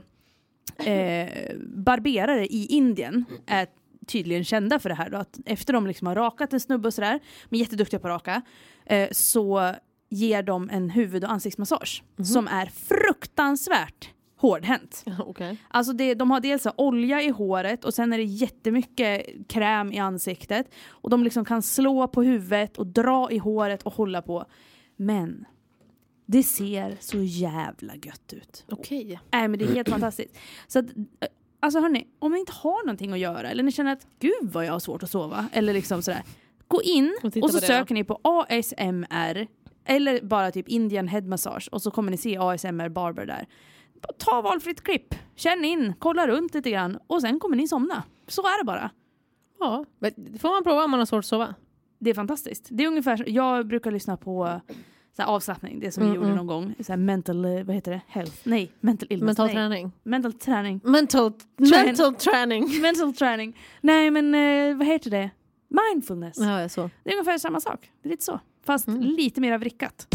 eh, barberare i Indien är tydligen kända för det här då. Att efter de liksom har rakat en snubbe och sådär, men jätteduktiga på att raka, eh, så ger de en huvud- och ansiktsmassage mm-hmm. som är fruktansvärt hårdhänt. Okay. Alltså det, de har dels olja i håret och sen är det jättemycket kräm i ansiktet. Och de liksom kan slå på huvudet och dra i håret och hålla på. Men det ser så jävla gött ut. Okej. Okay. Nej, men det är helt fantastiskt. Så att, alltså hörni, om ni inte har någonting att göra eller ni känner att gud vad jag har svårt att sova eller liksom sådär, gå in och, och så söker då. Ni på A S M R eller bara typ Indian head massage och så kommer ni se A S M R Barber där. Ta valfritt klipp, känn in, kolla runt lite grann och sen kommer ni somna. Så är det bara. Ja, det får man prova om man har svårt att sova. Det är fantastiskt. Det är ungefär, jag brukar lyssna på så här avslappning, det som vi mm, gjorde mm. någon gång. Så här mental, vad heter det? Health. Nej, mental illness. Mental Nej. träning. Mental träning. Mental, Trän- mental träning. Mental träning. Nej, men eh, vad heter det? Mindfulness. Ja, det är så. Det är ungefär samma sak. Det är lite så. Fast mm. lite mer vrickat.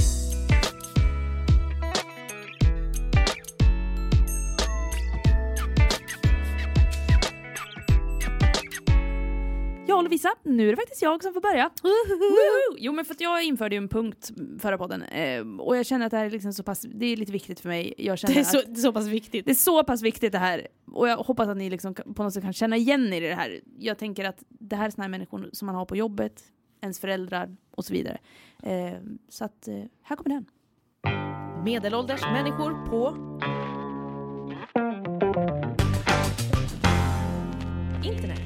Ja, Lovisa, nu är det faktiskt jag som får börja. Woohoo! Jo, men för att jag införde ju en punkt förra podden. Eh, och jag känner att det här är liksom så pass, det är lite viktigt för mig. Jag känner det, är så, att det är så pass viktigt. Det är så pass viktigt det här. Och jag hoppas att ni liksom på något sätt kan känna igen er i det här. Jag tänker att det här är såna här människor som man har på jobbet, ens föräldrar och så vidare. Eh, så att, eh, här kommer den. Medelålders människor på internet.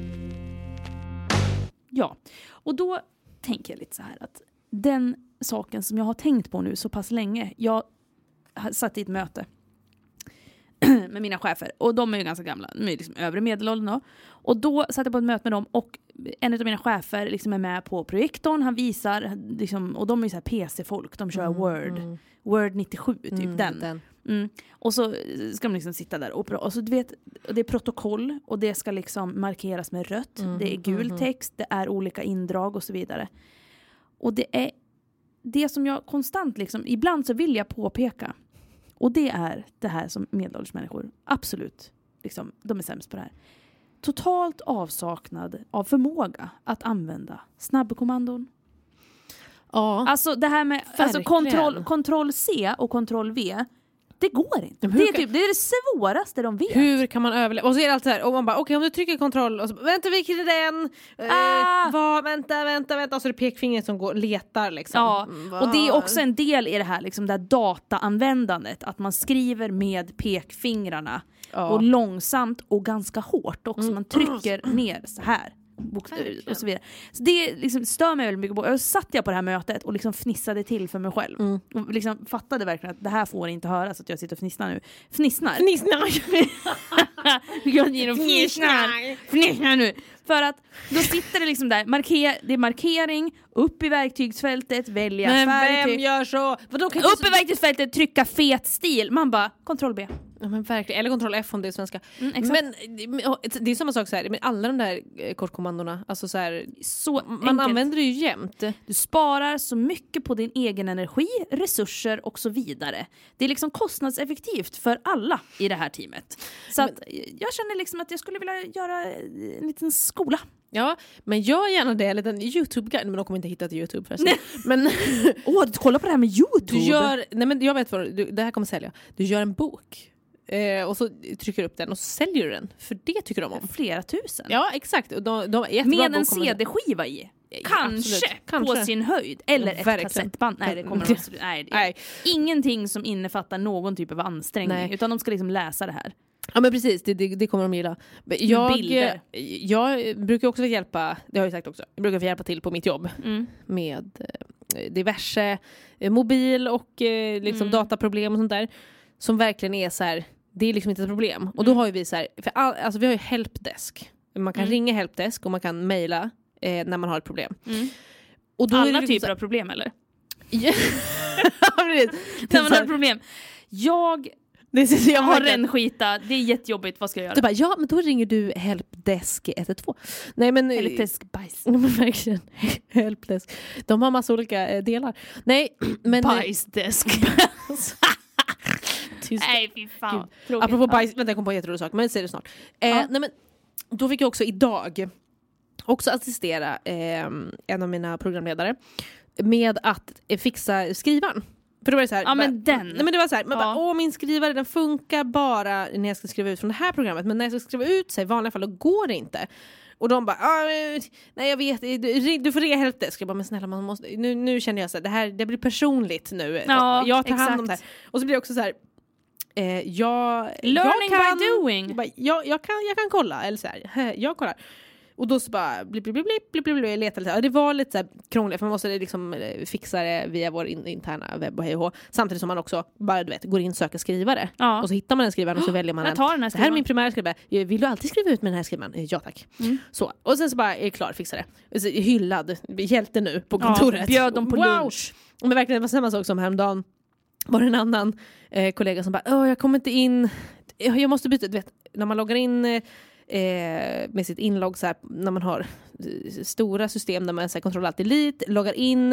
Ja, och då tänker jag lite så här att den saken som jag har tänkt på nu så pass länge, jag satt i ett möte med mina chefer. Och de är ju ganska gamla. De är liksom övre medelåldern då. Och då satt jag på ett möte med dem. Och en av mina chefer liksom är med på projektorn. Han visar, liksom, och de är ju så här P C-folk. De kör mm, Word. Mm. Word nittiosju, typ mm, den. den. Mm. Och så ska man liksom sitta där och, och så du vet, det är protokoll och det ska liksom markeras med rött. Mm, det är gul mm, text, det är olika indrag och så vidare. Och det är det som jag konstant liksom, ibland så vill jag påpeka. Och det är det här som medelålders människor absolut, liksom, de är sämst på det här. Totalt avsaknad av förmåga att använda snabbkommandon. Ja. Alltså det här med alltså kontroll, kontroll C och kontroll V, det går inte. Det är, typ, det är det svåraste de vet. Hur kan man överleva? Och så är det alltid så här, och man bara, okej okay, om du trycker kontroll och så, vänta vilken är den? Ah. Eh, vad, vänta, vänta, vänta. Och så är det pekfingret som går, letar liksom. Ja, och det är också en del i det här liksom, det här dataanvändandet. Att man skriver med pekfingrarna. Ja. Och långsamt och ganska hårt också. Mm. Man trycker ner så här. Och så vidare. Så det liksom stör mig väldigt mycket på. Jag satt jag på det här mötet och liksom fnissade till för mig själv. Mm. Och liksom fattade verkligen att det här får inte höra så att jag sitter och fnissnar nu. Fnissnar. Fnissnar. Fnissnar. Fnissnar nu. För att då sitter det liksom där, marker, det är markering, upp i verktygsfältet, välja men färg. Vem gör så? Vadå, kan upp så... i verktygsfältet, trycka fet stil. Man bara, kontroll B. Ja, men verkligen. Eller kontroll F om det är svenska. Mm, men det är samma sak så här, med alla de där kortkommandorna. Alltså så här, så man enkelt. Använder det ju jämt. Du sparar så mycket på din egen energi, resurser och så vidare. Det är liksom kostnadseffektivt för alla i det här teamet. Så men, att jag känner liksom att jag skulle vilja göra en liten skola. Ja, men gör gärna det, eller en YouTube-guide, men de kommer inte hitta till YouTube förresten. Men åh, du kollar på det här med YouTube. Du gör, nej men jag vet vad du, det här kommer sälja. Du gör en bok. Eh, och så trycker du upp den och så säljer du den. För det tycker de om. Flera tusen. Ja, exakt. Och de, de med en C D-skiva i. Kanske, Kanske på sin höjd. Eller ett verkligen. Kassettband. Nej, det kommer de, nej, det är ingenting som innefattar någon typ av ansträngning. Nej. Utan de ska liksom läsa det här. Ja men precis, det, det, det kommer de gilla. Jag, jag brukar också hjälpa, det har jag sagt också, jag brukar få hjälpa till på mitt jobb mm. med eh, diverse eh, mobil och eh, liksom mm. dataproblem och sånt där. Som verkligen är så här, det är liksom inte ett problem. Mm. Och då har ju vi så här, för all, alltså vi har ju helpdesk. Man kan mm. ringa helpdesk och man kan mejla eh, när man har ett problem. Mm. Och då alla är det liksom typer av problem eller? Ja. När man har ett problem. Jag... Det är, jag har en skita, det är jättejobbigt, vad ska jag göra? Du bara, ja men då ringer du helpdesk ett ett två. Nej men helpdesk bajs. Verkligen. Helpdesk. De har massa olika eh, delar. Nej men bajsdesk. Nej fy fan. Apropå bajs, vänta jag kom på en jätterolig sak, men säg det snart. Eh, ja. Nej men då fick jag också idag också assistera eh, en av mina programledare med att eh, fixa skrivaren. För då var det så här, ja, men den. Nej, men det var så här, man ja. bara, åh min skrivare den funkar bara när jag ska skriva ut från det här programmet, men när jag ska skriva ut sig i vanliga fall då går det inte. Och de bara, nej jag vet, du, du får ringa helpdesk. Jag bara, men snälla man måste, nu, nu känner jag så här, det här det blir personligt nu. Ja, jag tar exakt. hand om det här. Och så blir det också så här, eh, jag, learning jag kan, by doing. Jag, bara, jag, jag, kan, jag kan kolla, eller så här, jag kollar. Och då så bara blip, blip, blip, blip, blip, blip, leta lite. Ja, det var lite så här krångligt för man måste liksom fixa det via vår in, interna webb och hej och hå. Samtidigt som man också bara du vet, går in och söker skrivare. Ja. Och så hittar man en skrivare och så väljer man jag tar den här, det här är min primära skrivare. Vill du alltid skriva ut med den här skrivaren? Ja tack. Mm. Så. Och sen så bara är klar, fixa det. Så, hyllad, hjälte nu på kontoret. Ja, bjöd dem på wow. lunch. Men verkligen det var samma sak som häromdagen. Var det en annan eh, kollega som bara, åh jag kommer inte in. Jag måste byta, du vet, när man loggar in eh, Eh, med sitt inlogg så här, när man har eh, stora system där man så här, kontrollerar allt elite, loggar in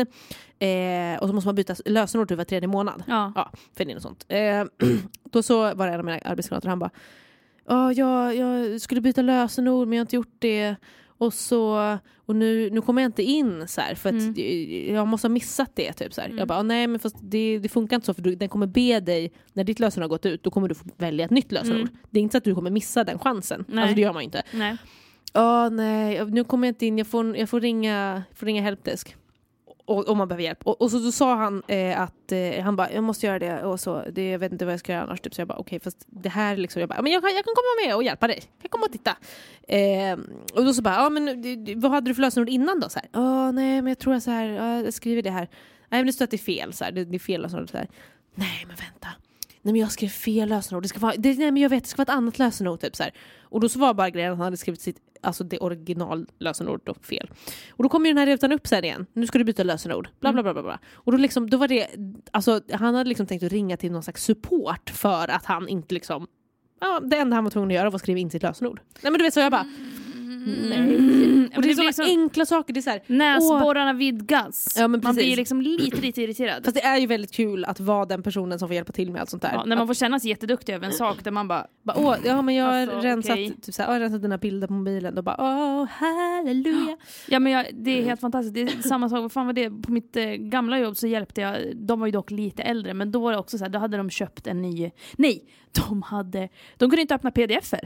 eh, och så måste man byta lösenord till var tredje månad. Ja. Ja, för det är något sånt. Eh, då så var det en av mina arbetskamrater, han bara oh, jag, jag skulle byta lösenord men jag har inte gjort det. Och så och nu, nu kommer jag inte in så här, för att mm. jag måste ha missat det typ så här. Mm. Jag bara nej men fast det, det funkar inte så för du, den kommer be dig när ditt lösenord har gått ut då kommer du få välja ett nytt lösenord. Mm. Det är inte så att du kommer missa den chansen. Nej. Alltså det gör man ju inte. Nej. Åh nej, nu kommer jag inte in. Jag får jag får ringa får ringa helpdesk. Och, och man behöver hjälp. Och, och så då sa han eh, att eh, han bara jag måste göra det och så det jag vet inte vad jag ska göra annars typ så jag bara okej okay, fast det här liksom jag bara men jag kan jag kan komma med och hjälpa dig. Jag kan komma och titta. Eh, och då så bara ja men det, vad hade du för lösenord innan då så här? Åh nej men jag tror jag så här ja, jag skriver det här. Nej men det står att det är fel så här. Det, det är fel lösenord så här. Nej men vänta. nej men jag skrev fel lösenord. Det ska vara, det, nej men jag vet, det ska vara ett annat lösenord typ så här. Och då så var bara grejen att han hade skrivit sitt, alltså det original lösenord då fel. Och då kom ju den här rutan upp sen igen. Nu ska du byta lösenord. Bla bla bla bla bla. Och då liksom, då var det, alltså han hade liksom tänkt att ringa till någon slags support för att han inte liksom, ja, det enda han var tvungen att göra var att skriva in sitt lösenord. Nej men du vet så jag bara nej. Mm. Och det, det är så liksom enkla saker. Det är så här, näsborrarna vidgas. Ja, men man blir liksom lite, lite irriterad. Fast det är ju väldigt kul att vara den personen som får hjälpa till med allt sånt där. Ja, när man får känna sig jätteduktig över en sak där man bara, bara åh, ja men jag har alltså, rensat, okay. typ så här, jag har rensat dina bilder på mobilen och bara åh, halleluja. Ja men jag, det är helt fantastiskt. Det är samma sak, vad fan var det? På mitt eh, gamla jobb så hjälpte jag, de var ju dock lite äldre, men då var det också så här, då hade de köpt en ny, nej, de hade, de kunde inte öppna pdf-er.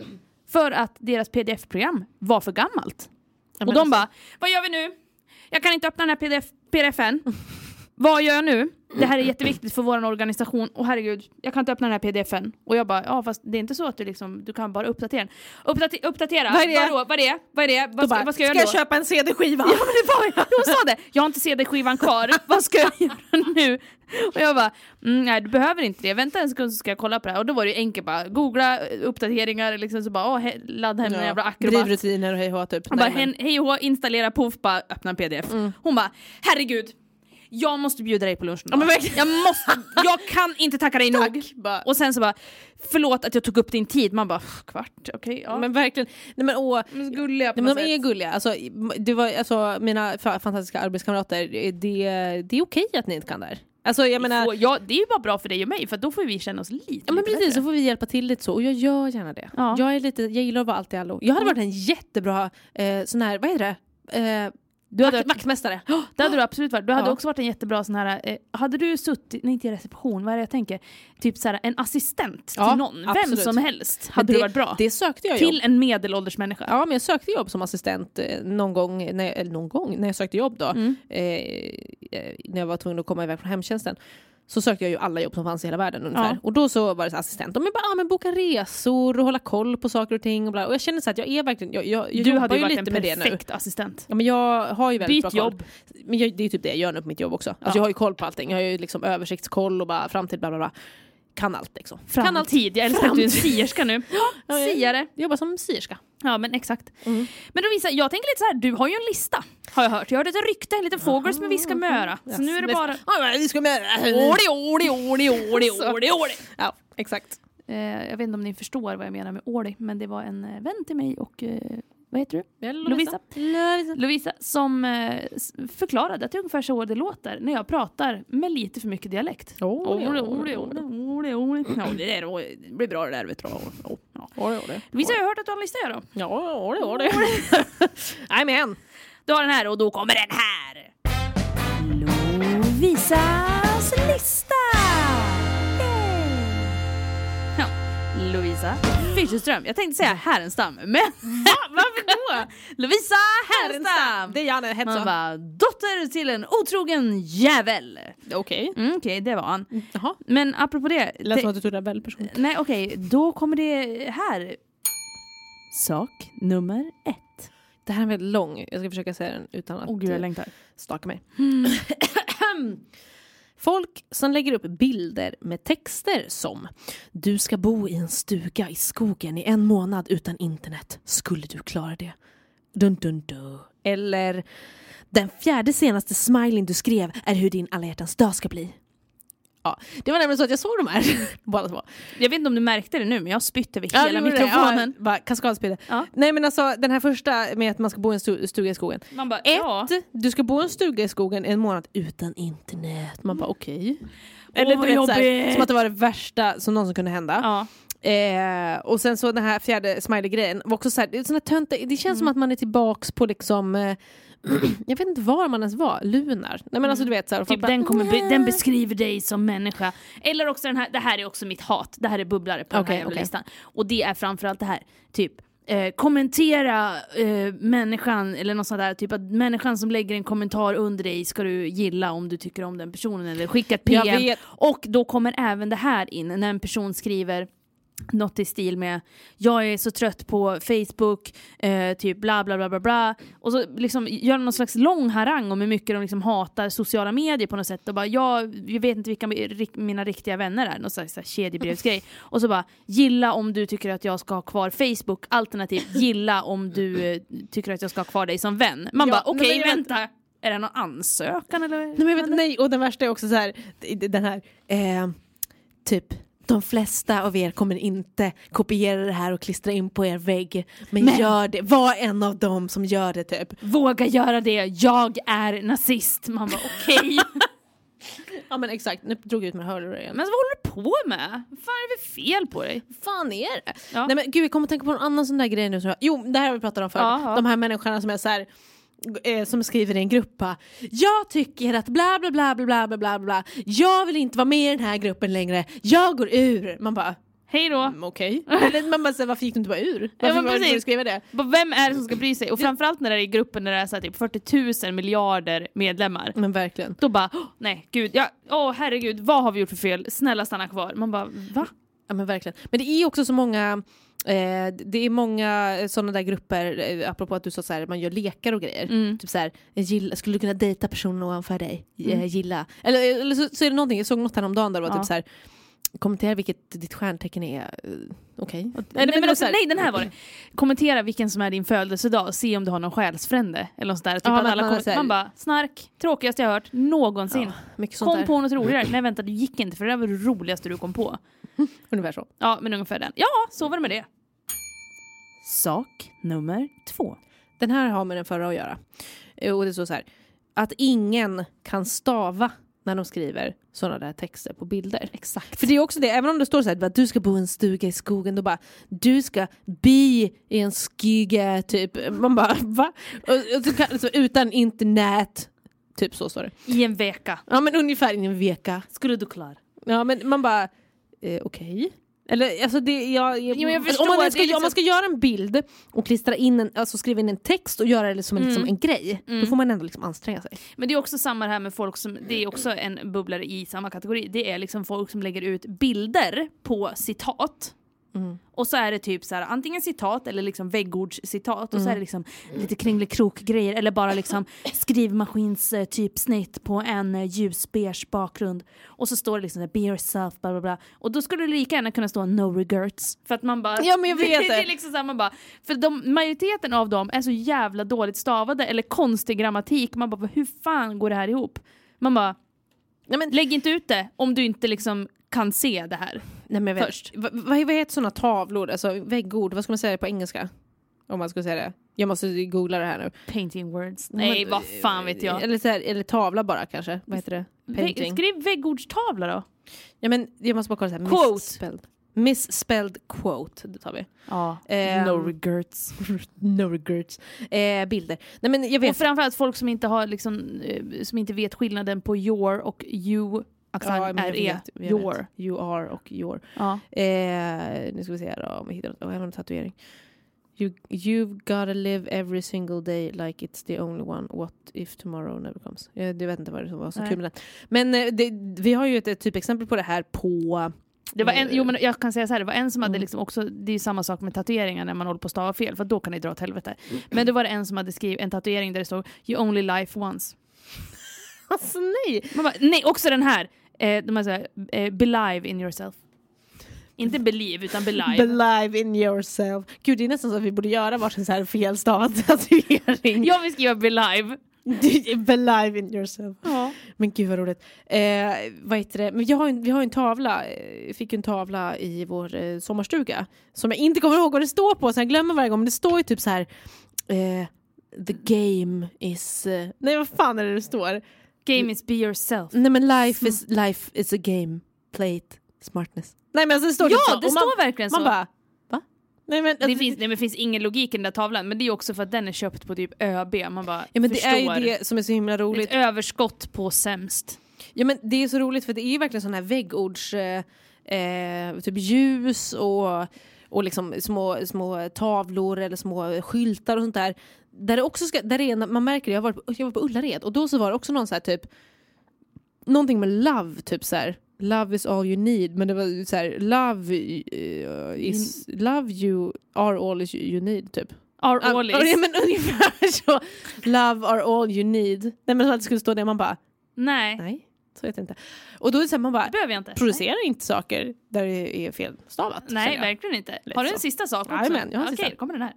För att deras pdf-program var för gammalt. Ja, och de alltså... bara, vad gör vi nu? Jag kan inte öppna den här pdf- pdf-en. Vad gör jag nu? Det här är jätteviktigt för vår organisation. Och herregud, jag kan inte öppna den här pdf-en. Och jag bara, ja fast det är inte så att du liksom, du kan bara uppdatera den. Uppdate- uppdatera? Vad är det? Vadå? Vad är det? Vad är det? Vad ska, bara, vad ska jag ska göra jag då? köpa en cd-skiva? Ja men det var jag. Hon sa det. Jag har inte cd-skivan kvar. Vad ska jag göra nu? Och jag bara, mm, nej du behöver inte det. Vänta en sekund så ska jag kolla på det här. Och då var det ju enkelt bara, googla uppdateringar liksom så bara, åh, he- ladda hem ja. en jävla Acrobat. Drivrutiner och hej och typ. Hon bara, men... hej och installera, puff, bara öppna en pdf. Mm. Hon bara, herregud. Jag måste bjuda dig på lunchen. Ja, men jag måste, jag kan inte tacka dig nog. Bara. Och sen så bara, förlåt att jag tog upp din tid. Man bara, kvart, okej. Okay, ja. Men verkligen, nej men åh. De är gulliga på nej, men de sätt. är gulliga. Alltså, det var, alltså, mina f- fantastiska arbetskamrater, det, det är okej att ni inte kan där. Alltså, jag menar, får, ja, det är ju bara bra för dig och mig, för då får vi känna oss lite ja, men lite precis, bättre. så får vi hjälpa till lite så. Och jag gör gärna det. Ja. Jag är lite, jag gillar att vara allt i allo. Jag hade varit en jättebra eh, sån här, vad heter det? Eh, Du hade Vakt, vaktmästare. Oh, det hade du absolut varit. Du hade ja. också varit en jättebra sån här, eh, hade du suttit, nej inte i reception, vad är det jag tänker? Typ så här, en assistent ja, till någon, absolut. vem som helst hade det, det varit bra. Det sökte jag till jobb. en medelålders människa. Ja, men jag sökte jobb som assistent eh, någon gång, när, eller någon gång när jag sökte jobb då. Mm. Eh, när jag var tvungen att komma iväg från hemtjänsten. Så sökte jag ju alla jobb som fanns i hela världen ungefär. Ja. Och då så var det så assistent. De är bara, ah, men boka resor och hålla koll på saker och ting. Och, bla. och jag känner så att jag är verkligen, jag, jag, jag du jobbar hade ju ju varit lite en med det nu. perfekt assistent. Ja, men jag har ju väldigt Byt bra koll. jobb. Men jag, det är typ det jag gör nu på mitt jobb också. Alltså ja. Jag har ju koll på allting. Jag har ju liksom översiktskoll och bara framtid bla bla bla. Kan allt liksom. Framtid. Kan allt. Jag älskar att du är en sierska nu. Ja, siare. Jag jobbar som sierska. Ja, men exakt. Mm. Men då visar, jag tänker lite så här, du har ju en lista, har jag hört. Jag hörde ett rykte, en liten fågel som vi ska möra. Så yes. nu är det bara... Ja, vi ska möra. Åli, åli, åli, åli, åli, åli. Ja, exakt. Eh, jag vet inte om ni förstår vad jag menar med åli, men det var en eh, vän till mig och... Eh, vad heter du? Lovisa. Lovisa. Lovisa som eh, förklarade att det är ungefär så det låter när jag pratar med lite för mycket dialekt. Åli, åli, åli, åli, åli. Ja, det där det blir bra det där, vet du. Ja. Lovisa, jag har hört att du har en lista då. Ja, åli, åli. Nej, men. Du har den här och då kommer den här. Lovisas lista. Ja, Lovisa Fischerström. Jag tänkte säga Härenstam, men Va? Varför då? Lovisa Härenstam. Det är Janne Hetsa. Han var dotter till en otrogen jävel. Okej. Okay. Mm, okej, okay, det var han. Jaha. Men apropå det. Lät som att du tog det väl person. Nej, okej. Okay, då kommer det här. Sak nummer ett. Det här är väldigt lång. Jag ska försöka säga den utan att... Åh gud, jag längtar. Staka mig. Mm. Folk som lägger upp bilder med texter som: du ska bo i en stuga i skogen i en månad utan internet. Skulle du klara det? Dun, dun, dun. Eller: den fjärde senaste smiling du skrev är hur din alla hjärtans dag ska bli. Ja, det var nämligen så att jag såg de här båda två. Jag vet inte om du märkte det nu, men jag spytte över hela ja, mikrofonen. Ja, bara kaskadspydde. Ja. Nej, men alltså den här första med att man ska bo i en stu- stuga i skogen. Man bara, Ett, ja. du ska bo i en stuga i skogen en månad utan internet. Man bara, okej. Okay. Oh, Eller du vet, såhär, som att det var det värsta som någonsin kunde hända. Ja. Eh, och sen så den här fjärde smiley-grejen var också såhär, det, är såna tönta, det känns mm. som att man är tillbaks på liksom... Eh, jag vet inte var man ens var. Lunar. Nej, men alltså, du vet, så här, typ bara, den, kommer be- den beskriver dig som människa. Eller också den här, det här är också mitt hat. Det här är bubblare på okay, den här okay. listan. Och det är framförallt det här. Typ eh, kommentera eh, människan eller något sånt där. Typ att människan som lägger en kommentar under dig ska du gilla om du tycker om den personen. Eller skicka ett P M. Och då kommer även det här in när en person skriver: något i stil med jag är så trött på Facebook eh, typ bla bla bla bla bla och så liksom gör någon slags lång harang om hur mycket de liksom hatar sociala medier på något sätt och bara jag, jag vet inte vilka mina riktiga vänner är någon slags så här kedjebrevsgrej och så bara gilla om du tycker att jag ska ha kvar Facebook alternativt gilla om du eh, tycker att jag ska ha kvar dig som vän. Man ja, bara okej okay, vänta är det någon ansökan eller? Nej, men jag vet, nej och den värsta är också så här den här eh, typ de flesta av er kommer inte kopiera det här och klistra in på er vägg. Men, men gör det. Var en av dem som gör det typ. Våga göra det. Jag är nazist. Man bara okej. Okay. Ja men exakt. Nu drog jag ut med hörlurar igen. Men vad håller du på med? Vad fan är det för fel på dig? Vad fan är det? Ja. Nej men gud, jag kommer att tänka på en annan sån där grej nu. Som jag, jo, det här har vi pratat om förut. Aha. De här människorna som är så här... som skriver i en grupp. Jag tycker att bla bla bla bla bla bla bla. Jag vill inte vara med i den här gruppen längre. Jag går ur. Man bara hej då. Mm, okej. Okay. Man bara säger varför gick du inte bara ur? Varför ja, var du skriva det? Vem är det som ska bry sig? Och framförallt när det är i gruppen där det är så här, typ fyrtio tusen miljarder medlemmar. Men verkligen. Då bara oh, nej gud. Ja, åh herregud, vad har vi gjort för fel? Snälla stanna kvar. Man bara va? Ja men verkligen. Men det är också så många Eh, det är många sådana där grupper eh, apropå att du sa så här, man gör lekar och grejer mm. typ så här, gilla, skulle du kunna dejta personen ovanför dig mm. eh, gilla eller, eller så, så är det någonting, jag såg något häromdagen där det var ja. typ så här, kommentera vilket ditt stjärntecken är uh, okej okay. nej, nej, men också, nej den här var det kommentera vilken som är din födelsedag och se om du har någon själsfrände eller något där typ ja, att alla man, kom, man bara snark, tråkigast jag har hört någonsin ja, kom där. På något roligare, nej vänta det gick inte för det var det roligaste du kom på ungefär så. Ja men ungefär den, ja så var det med det. Sak nummer två. Den här har med den förra att göra. Och det är så, så här. Att ingen kan stava när de skriver sådana där texter på bilder. Exakt. För det är också det, även om det står så här att du ska bo i en stuga i skogen, då bara du ska bli i en skygga typ. Man bara, va? Och, och så kan, så, utan internet typ så står det. I en vecka. Ja men ungefär i en vecka. Skulle du klar? Ja men man bara, eh, okej. Okay. Eller alltså det jag, jag, jo, jag förstår, om man ska liksom... om man ska göra en bild och klistra in en, alltså skriva in en text och göra det som en, mm. liksom en grej, mm. då får man ändå liksom anstränga sig. Men det är också samma här med folk som, det är också en bubblare i samma kategori. Det är liksom folk som lägger ut bilder på citat. Mm. Och så är det typ så här, antingen citat eller liksom väggordscitat och mm. så är det liksom lite kringlekrok-grejer eller bara liksom skrivmaskins uh, typ snitt på en uh, ljusbeige bakgrund och så står det liksom be yourself bla bla bla och då skulle det lika gärna kunna stå no regrets för att man bara ja men jag vet det, det är liksom så här, man bara för de, majoriteten av dem är så jävla dåligt stavade eller konstig grammatik, man bara hur fan går det här ihop? Man bara nej, men lägg inte ut det om du inte liksom kan se det här. Nej, men först. Vad, vad heter sådana tavlor? Alltså väggord, vad ska man säga på engelska? Om man ska säga det. Jag måste googla det här nu. Painting words. Nej, men, vad fan vet jag. Eller, så här, eller tavla bara kanske. Vad heter det? Painting. Skriv väggordstavla då. Ja, men jag måste bara kolla så här. Quote. Misspelled. Misspelled quote. Det tar vi. Ja. Um, no regrets. no regrets. Eh, bilder. Nej, men jag vet. Och framförallt folk som inte har liksom, som inte vet skillnaden på your och you. Ja, är e. Your. You are och your. Ja. Eh, nu ska vi se här då, om vi hittar något. Oh, jag har en tatuering. You, you've gotta live every single day like it's the only one. What if tomorrow never comes? Jag, jag vet inte vad det var så Nej. Kul med den. Men det, vi har ju ett, ett typexempel på det här på... Det var en, jo, men jag kan säga så här, det var en som hade liksom också, det är ju samma sak med tatueringar när man håller på att stava fel, för då kan det dra åt helvete. Men det var en som hade skrivit en tatuering där det stod You only life once. Alltså nej. Man bara, nej, också den här. Eh, de säger, eh, believe in yourself. Inte believe utan believe. Believe in yourself. Gud, det är nästan så att vi borde göra varsin så här felstavat tatuering. Jag vill skriva believe. Believe in yourself. Ja. Men gud vad roligt. Eh, vad heter det? Men jag har en, vi har en tavla. Jag fick en tavla i vår eh, sommarstuga som jag inte kommer ihåg vad det står på, så jag glömmer varje gång. Men det står ju typ så här eh, the game is uh, nej, vad fan är det det står? Game is be yourself. Nej, men life is life is a game. Play it. Smartness. Nej, men alltså det står ja, så. det står man, verkligen så. Man bara, va? Nej, men det, alltså, finns, nej, men det finns ingen logik i den där tavlan, men det är också för att den är köpt på typ ÖB. Man bara ja, men förstår. Det är ju det som är så himla roligt. Ett överskott på sämst. Ja, men det är så roligt för det är ju verkligen sån här väggords eh, eh, typ ljus och och liksom små små tavlor eller små skyltar och sånt där. Där det också ska, där det är, man märker det, jag var, jag var på Ullared och då så var det också någon så här typ någonting med love typ så här. love is all you need, men det var så här, love uh, is In... love you are all you need typ. Are all is. Ja, men ungefär så. Love are all you need. Nej, men att det skulle stå där man bara nej. Nej, så vet jag inte. Och då är det så här, man bara behöver jag inte. Producera nej. Inte saker där det är fel stavat. Nej, verkligen inte. Har du en sista sak också? Nej, men jag har Okej, sista. kommer den här.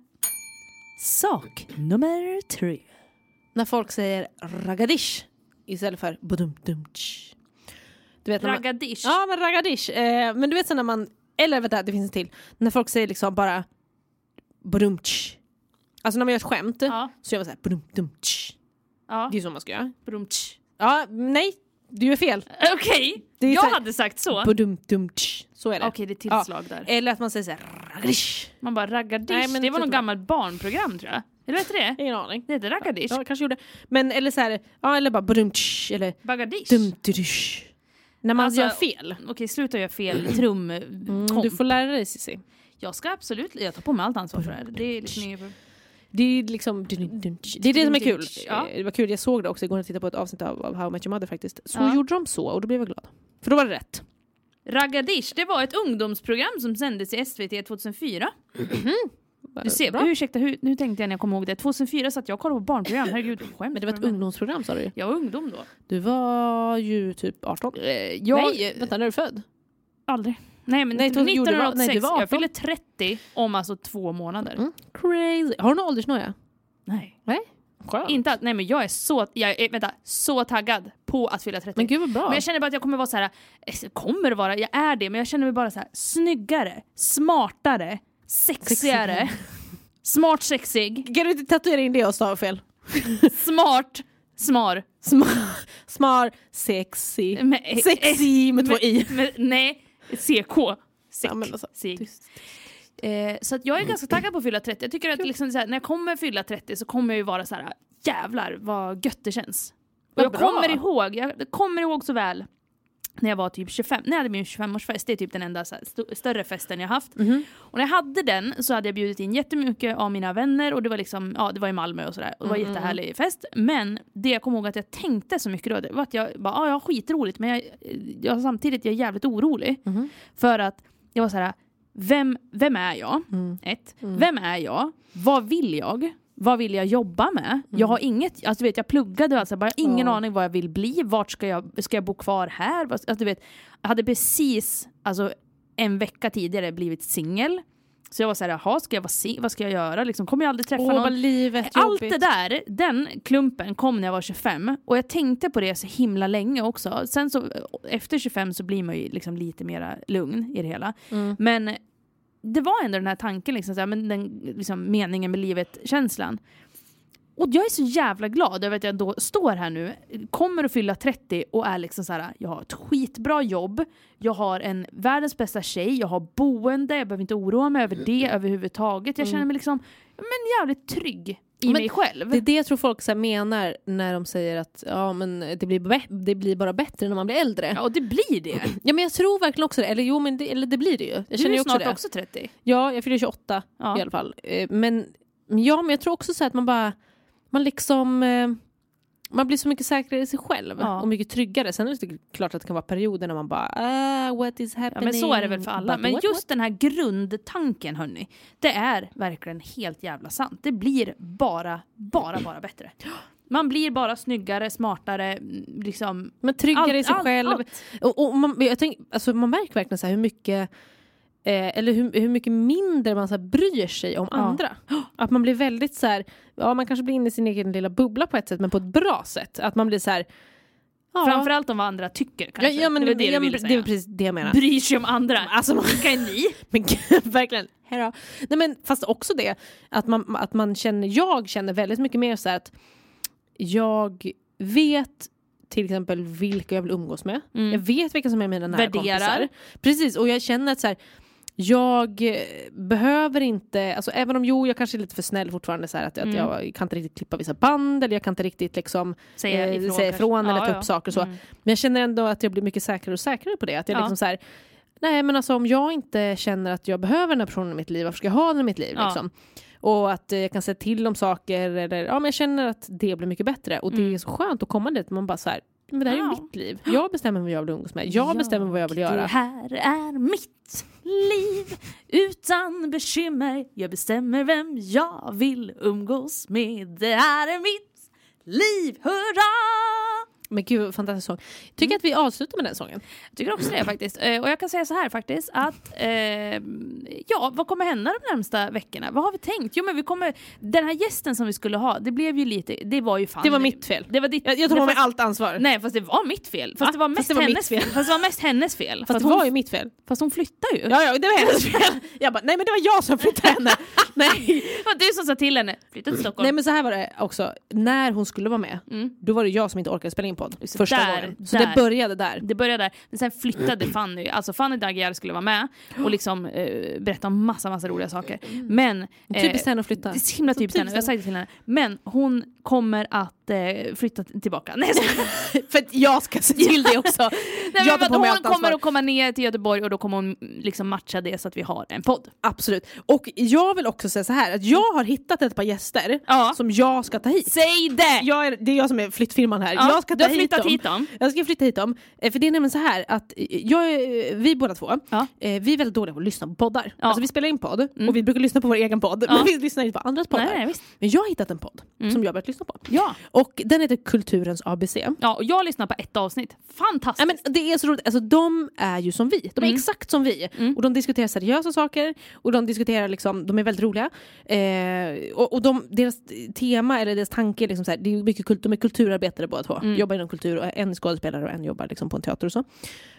Sak nummer tre. När folk säger ragadish istället för budumdumtsch. Du vet ragadish. Man, ja, men ragadish. Eh, men du vet så när man, eller vet du, det finns en till. När folk säger liksom bara budumtsch. Alltså när man gör ett skämt ja. Så gör man så här budumdumtsch. Ja. Det är så man ska göra. Budumtsch. Ja, nej. Du gör fel. Okej, okay. jag hade sagt så. Budumdumtsch. Så är det. Okej, okay, det är tillslag ja. Där. Eller att man säger så här ragadish. Man bara ragadish. Nej, men det var någon gammal barnprogram tror jag. Eller vet du det? Ingen aning. Det heter ragadish. Ja, kanske gjorde. Men eller så här, ja eller bara budumtsch eller bagadish. Dumdish. När man alltså, gör fel. Okej, okay, sluta göra fel trum. Mm, du får lära dig Cici. Jag ska absolut, jag tar på mig allt ansvar för det här. Det är liksom inget... Det är liksom det är det som är kul. Ja. Det var kul, jag såg det också igår och tittade på ett avsnitt av, av How I Met Your Mother faktiskt. Så ja. Gjorde de så och då blev jag glad. För då var det rätt. Ragadish, det var ett ungdomsprogram som sändes i S V T tjugohundrafyra. Mm. Du ser, bra. Ursäkta, hur, nu tänkte jag när jag kom ihåg det. tjugohundrafyra satt jag och kollade på barnprogram. Herregud, skämt. Men det var ett ungdomsprogram sa du? Jag var ungdom då. Du var ju typ arton. Eh, jag... Nej, vänta, när är du född? Aldrig. Nej, men nej, nittonhundraåttiosex. Nej, du var jag fyller trettio om alltså två månader. Mm. Crazy. Har du någon åldersnoja? Nej. Nej? Skönt. Inte att, nej men jag är så jag är, vänta, så taggad på att fylla trettio. Men gud vad bra. Men jag känner bara att jag kommer vara så här, kommer vara, jag är det, men jag känner mig bara så här snyggare, smartare, sexigare. Smart sexig. Kan du inte tatuera in det och stava fel? Smart, smar. Smart, smart, sexy. Med, sexy med, med två i. Med, nej, C K. Ja, men alltså, eh, så att jag är ganska taggad på att fylla trettio. Jag tycker att liksom, så här, när jag kommer fylla trettio så kommer jag ju vara så här, jävlar vad gött det känns. Och jag kommer ihåg, jag kommer ihåg så väl när jag var typ tjugofem, när jag hade min tjugofemårsfest, det är typ den enda så här, st- större festen jag haft. Mm-hmm. Och när jag hade den så hade jag bjudit in jättemycket av mina vänner och det var liksom, ja det var i Malmö och sådär. Och det var en mm-hmm. jättehärlig fest. Men det jag kommer ihåg att jag tänkte så mycket då, det var att jag bara, ja jag har skitroligt men jag, jag samtidigt jag är jävligt orolig. Mm-hmm. För att jag var så här, vem, vem är jag? Mm. Ett. Mm. Vem är jag? Vad vill jag? Vad vill jag jobba med? Mm. Jag har inget, alltså vet jag pluggade alltså bara ingen ja. aning vad jag vill bli. Vart ska jag ska jag bo kvar här? Alltså du vet, jag hade precis alltså en vecka tidigare blivit singel. Så jag var så här, jaha, ska jag vara sing- vad ska jag göra? Liksom kommer jag aldrig träffa Åh, någon. Livet, allt det där, den klumpen kom när jag var tjugofem och jag tänkte på det så himla länge också. Sen så efter tjugofem så blir man ju liksom lite mer lugn i det hela. Mm. Men det var ändå den här tanken liksom, så här, men den liksom, meningen med livet-känslan. Och jag är så jävla glad över att jag då står här nu, kommer att fylla trettio och är liksom så här, jag har ett skitbra jobb, jag har en världens bästa tjej, jag har boende, jag behöver inte oroa mig över det överhuvudtaget. Jag känner mig liksom men jävligt trygg i men mig själv. Det är det jag tror folk så här menar när de säger att ja, men det, blir be- det blir bara bättre när man blir äldre. Ja, och det blir det. Ja, men jag tror verkligen också det. Eller jo, men det, eller det blir det ju. Jag du känner är ju också snart det. också trettio. Ja, jag fyller tjugoåtta ja. i alla fall. Men, ja, men jag tror också så att man bara man liksom man blir så mycket säkrare i sig själv ja. och mycket tryggare. Sen är det klart att det kan vara perioder när man bara ah, what is happening? Ja, men så är det väl för alla. But men what, just what? Den här grundtanken, hörni, det är verkligen helt jävla sant. Det blir bara, bara, bara bättre. Man blir bara snyggare, smartare, liksom men tryggare allt, i sig allt, själv. Allt. Och, och man, jag tänk, alltså man märker verkligen så här hur mycket Eh, eller hur, hur mycket mindre man så här bryr sig om ja. andra. Att man blir väldigt så här, ja man kanske blir inne i sin egen lilla bubbla på ett sätt, men på ett bra sätt. Att man blir så här, ja. Framförallt om vad andra tycker kanske. Ja, ja men det, det, det, det, det är precis det jag menar. Bryr sig om andra. Alltså man kan ni. Men verkligen. Hejdå. Nej men fast också det att man att man känner jag känner väldigt mycket mer så här att jag vet till exempel vilka jag vill umgås med. Mm. Jag vet vilka som är mina nära kompisar. Precis, och jag känner att så här, jag behöver inte, alltså även om jo jag kanske är lite för snäll fortfarande så här, att, mm. att jag kan inte riktigt klippa vissa band eller jag kan inte riktigt liksom säga ifrån, eh, säga ifrån eller ja, ta ja. upp saker och så. Mm. Men jag känner ändå att jag blir mycket säkrare och säkrare på det. Att jag ja. liksom så här, nej men alltså om jag inte känner att jag behöver den här personen i mitt liv, varför ska jag ha den i mitt liv ja. liksom? Och att eh, jag kan säga till om saker eller ja men jag känner att det blir mycket bättre och mm. det är så skönt att komma dit man bara så här, Men det här är Ja. mitt liv. Jag bestämmer vad jag vill umgås med. Jag bestämmer vad jag vill göra. Det här är mitt liv utan bekymmer. Jag bestämmer vem jag vill umgås med. Det här är mitt liv, hurra! Men gud, fantastisk sång. Tycker mm. att vi avslutar med den sången. Jag tycker också det faktiskt. Eh, och jag kan säga så här faktiskt att eh, ja, vad kommer hända de närmsta veckorna? Vad har vi tänkt? Jo, men vi kommer, den här gästen som vi skulle ha, det blev ju lite, det var ju fan. Det var mitt fel. Det var ditt, jag jag tar med fast, allt ansvar. Nej, fast det var mitt fel. Fast Va? det var mest fast det var hennes fel. fel. Fast det var mest hennes fel. Fast, fast det hon, var ju mitt fel. Fast hon flyttar ju. Ja, ja, det var hennes fel. Jag bara, nej men det var jag som flyttade henne. Nej. Det var du som sa till henne, flytta till Stockholm. Nej, men så här var det också. När hon skulle vara med, mm. då var det jag som inte orkade spela in podd. Så första där, gången. Så där. det började där. Det började där. Men sen flyttade Fanny. Alltså Fanny Dagiar skulle vara med och liksom eh, berätta om massa, massa roliga saker. Men... Eh, typiskt henne att flytta. Det är så himla typiskt henne. Jag sa det till henne. Men hon kommer att eh, flytta tillbaka. Nej, så. För att jag ska se till det också. Nej, jag men, hon kommer att komma ner till Göteborg och då kommer hon liksom matcha det så att vi har en podd. Absolut. Och jag vill också säga så här att jag har hittat ett par gäster ja. som jag ska ta hit. Säg det! Jag är, det är jag som är flyttfirman här. Ja, jag ska du ta har flyttat hit hit dem. dem. Jag ska flytta hit dem. För det är nämligen så här att jag, vi båda två, ja. vi är väldigt dåliga på att lyssna på poddar. Ja. Alltså vi spelar in podd mm. och vi brukar lyssna på vår egen podd. Ja. Men vi lyssnar inte på andras poddar. Nej, nej, visst. Men jag har hittat en podd mm. som jag har börjat lyssna på. Ja. Och den heter Kulturens A B C. Ja, och jag lyssnar på ett avsnitt. Fantastiskt. Ja, men det är så roligt. Alltså, de är ju som vi. De är Mm. exakt som vi. Mm. Och de diskuterar seriösa saker. Och de diskuterar liksom, de är väldigt roliga. Eh, och och de, deras tema eller deras tanke är liksom så här, det är mycket kult, de är kulturarbetare båda två. Mm. Jobbar inom kultur och en skådespelare och en jobbar liksom på en teater och så.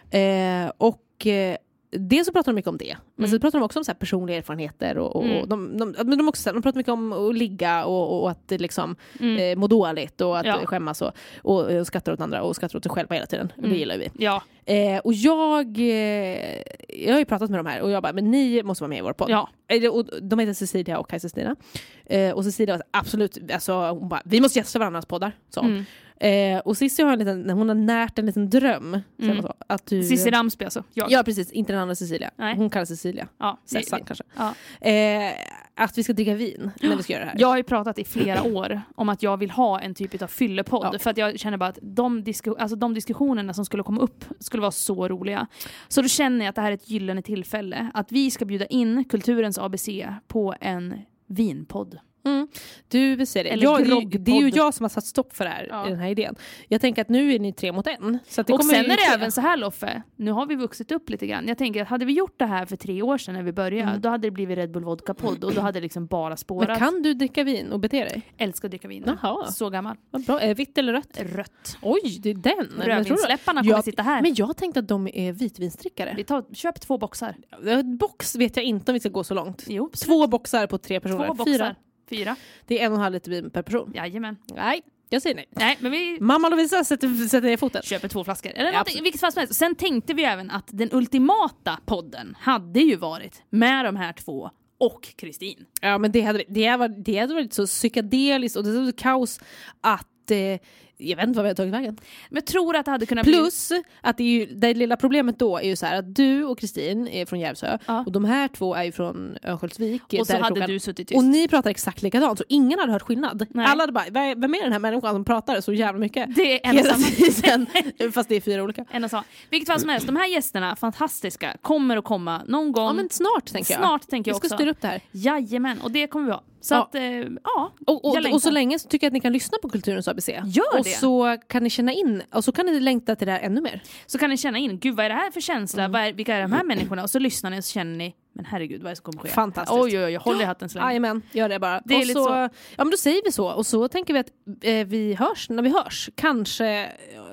Eh, och eh, dels så pratar de mycket om det. Men Mm. så pratar de också om så här personliga erfarenheter. Och, och, Mm. och de, de, men de, också, de pratar mycket om att ligga och, och att liksom, Mm. eh, må dåligt. Och att Ja. skämmas och, och, och skratta åt andra och skratta åt sig själva hela tiden. Och Mm. det gillar vi. Ja. Eh, och jag eh, jag har ju pratat med de här och jag bara, men ni måste vara med i vår podd. Ja. Eh, och de heter Cecilia och Kajsa Stina. Eh, och Cecilia var absolut, alltså, hon bara, vi måste gästa varandras poddar. Så. Mm. Eh, och Cissi har en liten, hon har närt en liten dröm. Mm. Så, att du, Cissi Ramsby alltså. Jag. Ja, precis. Inte den andra Cecilia. Nej. Hon kallar Cecilia. Ja. Sessan kanske. Ja. Eh, att vi ska dricka vin när vi ska göra det här. Jag har ju pratat i flera år om att jag vill ha en typ av fyllepodd. Ja. För att jag känner bara att de, disku- alltså de diskussionerna som skulle komma upp skulle vara så roliga. Så då känner jag att det här är ett gyllene tillfälle. Att vi ska bjuda in Kulturens A B C på en vinpodd. Mm. Du vill se det. Eller Jag, det, är ju, groggpodd. det är ju jag som har satt stopp för det här, Ja. den här idén. Jag tänker att nu är ni tre mot en. Så att det Och kommer sen ju är det ske. även så här, Loffe. Nu har vi vuxit upp lite grann. Jag tänker att hade vi gjort det här för tre år sedan när vi började, Mm. då hade det blivit Red Bull Vodka-podd och då hade det liksom bara spårat. Men kan du dricka vin och bete dig? Älskar att dricka vin. Jaha. Så gammal. Vad bra. Är det vitt eller rött? Rött. Oj, det är den. Men tror du- Rödvinssläpparna kommer jag, sitta här. Men jag tänkte att de är vitvinsdrickare. Vi tar, köp två boxar. Box vet jag inte om vi ska gå så långt. Jo, Två boxar på tre personer. Två boxar. Fyra. Fyra. Det är en och en halv liter vin per person. Jajamän. Nej, jag säger nej. Nej, men vi Mamma Lovisa sätter, sätter ner foten. köper två flaskor. Eller Ja, någonting, absolut. vilket fall som helst. Sen tänkte vi även att den ultimata podden hade ju varit med de här två och Kristin. Ja, men det hade, det hade, det hade varit så psykedeliskt och det hade varit kaos att... Eh, jag vet inte vad vi har tagit vägen. Men jag tror att det hade kunnat bli... Plus att det, är ju, det lilla problemet då är ju så här att du och Kristin är från Järvsö Ja. och de här två är ju från Örnsköldsvik. Och så där hade klockan- du suttit tyst. Och ni pratar exakt likadant så ingen hade hört skillnad. Nej. Alla hade bara, "Vem- vem är den här människan som pratar så jävla mycket?" Det är en och Hela samma. tiden. Fast det är fyra olika. En och samma. Vilket fall som helst, de här gästerna, fantastiska, kommer att komma någon gång. Ja, men snart tänker jag. Snart tänker jag Vi ska också. styra upp det här. Jajamän, och det kommer vi ha. Så Ja. att, eh, ja. Och, och, jag längtar. och så länge så tycker jag att ni kan lyssna på Kulturens A B C. Gör och det. så kan ni känna in, och så kan ni längta till det här ännu mer. Så kan ni känna in, gud vad är det här för känsla? Vad är, vilka är de här människorna? Och så lyssnar ni och så känner ni, men herregud vad är det som kommer ske? Fantastiskt. Oj, oj, oj, jag håller i hatten så länge. Jajamän, gör det bara. Det är och lite så, så. Ja, men då säger vi så. Och så tänker vi att eh, vi hörs när vi hörs. Kanske,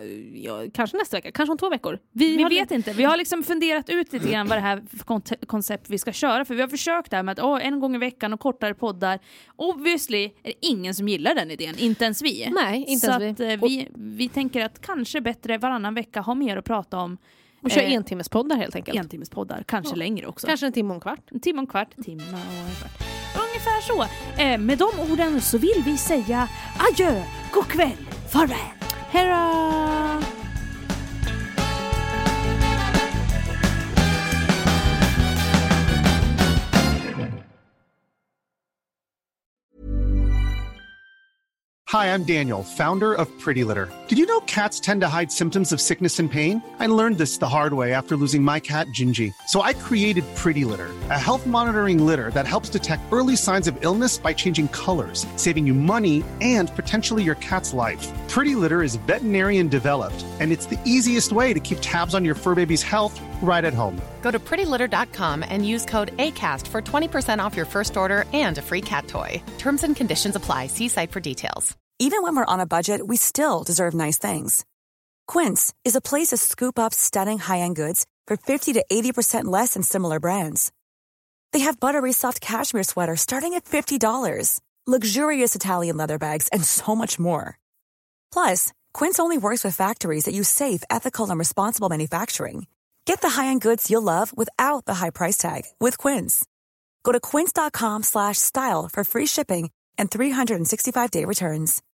ja, kanske nästa vecka, kanske om två veckor. Vi har- vet inte, vi har liksom funderat ut lite grann vad det här för kont- koncept vi ska köra. För vi har försökt där med att åh, en gång i veckan och kortare poddar. Obviously är det ingen som gillar den idén, inte ens vi. Nej, inte så ens att, vi. eh, vi. Vi tänker att kanske bättre varannan vecka ha mer att prata om. Och kör eh, en timmes poddar helt enkelt. En timmes poddar, kanske Ja. längre också. Kanske en timme och en kvart. En timme och en kvart, timme och en kvart. Ungefär så. Eh, med de orden så vill vi säga adjö, god kväll, farväl. Hej då! Hi, I'm Daniel, founder of Pretty Litter. Did you know cats tend to hide symptoms of sickness and pain? I learned this the hard way after losing my cat, Gingy. So I created Pretty Litter, a health monitoring litter that helps detect early signs of illness by changing colors, saving you money and potentially your cat's life. Pretty Litter is veterinarian developed, and it's the easiest way to keep tabs on your fur baby's health right at home. Go to pretty litter dot com and use code ACAST for twenty percent off your first order and a free cat toy. Terms and conditions apply. See site for details. Even when we're on a budget, we still deserve nice things. Quince is a place to scoop up stunning high-end goods for fifty to eighty percent less than similar brands. They have buttery soft cashmere sweaters starting at fifty dollars, luxurious Italian leather bags, and so much more. Plus, Quince only works with factories that use safe, ethical, and responsible manufacturing. Get the high-end goods you'll love without the high price tag with Quince. Go to quince dot com slash style for free shipping and three sixty-five day returns.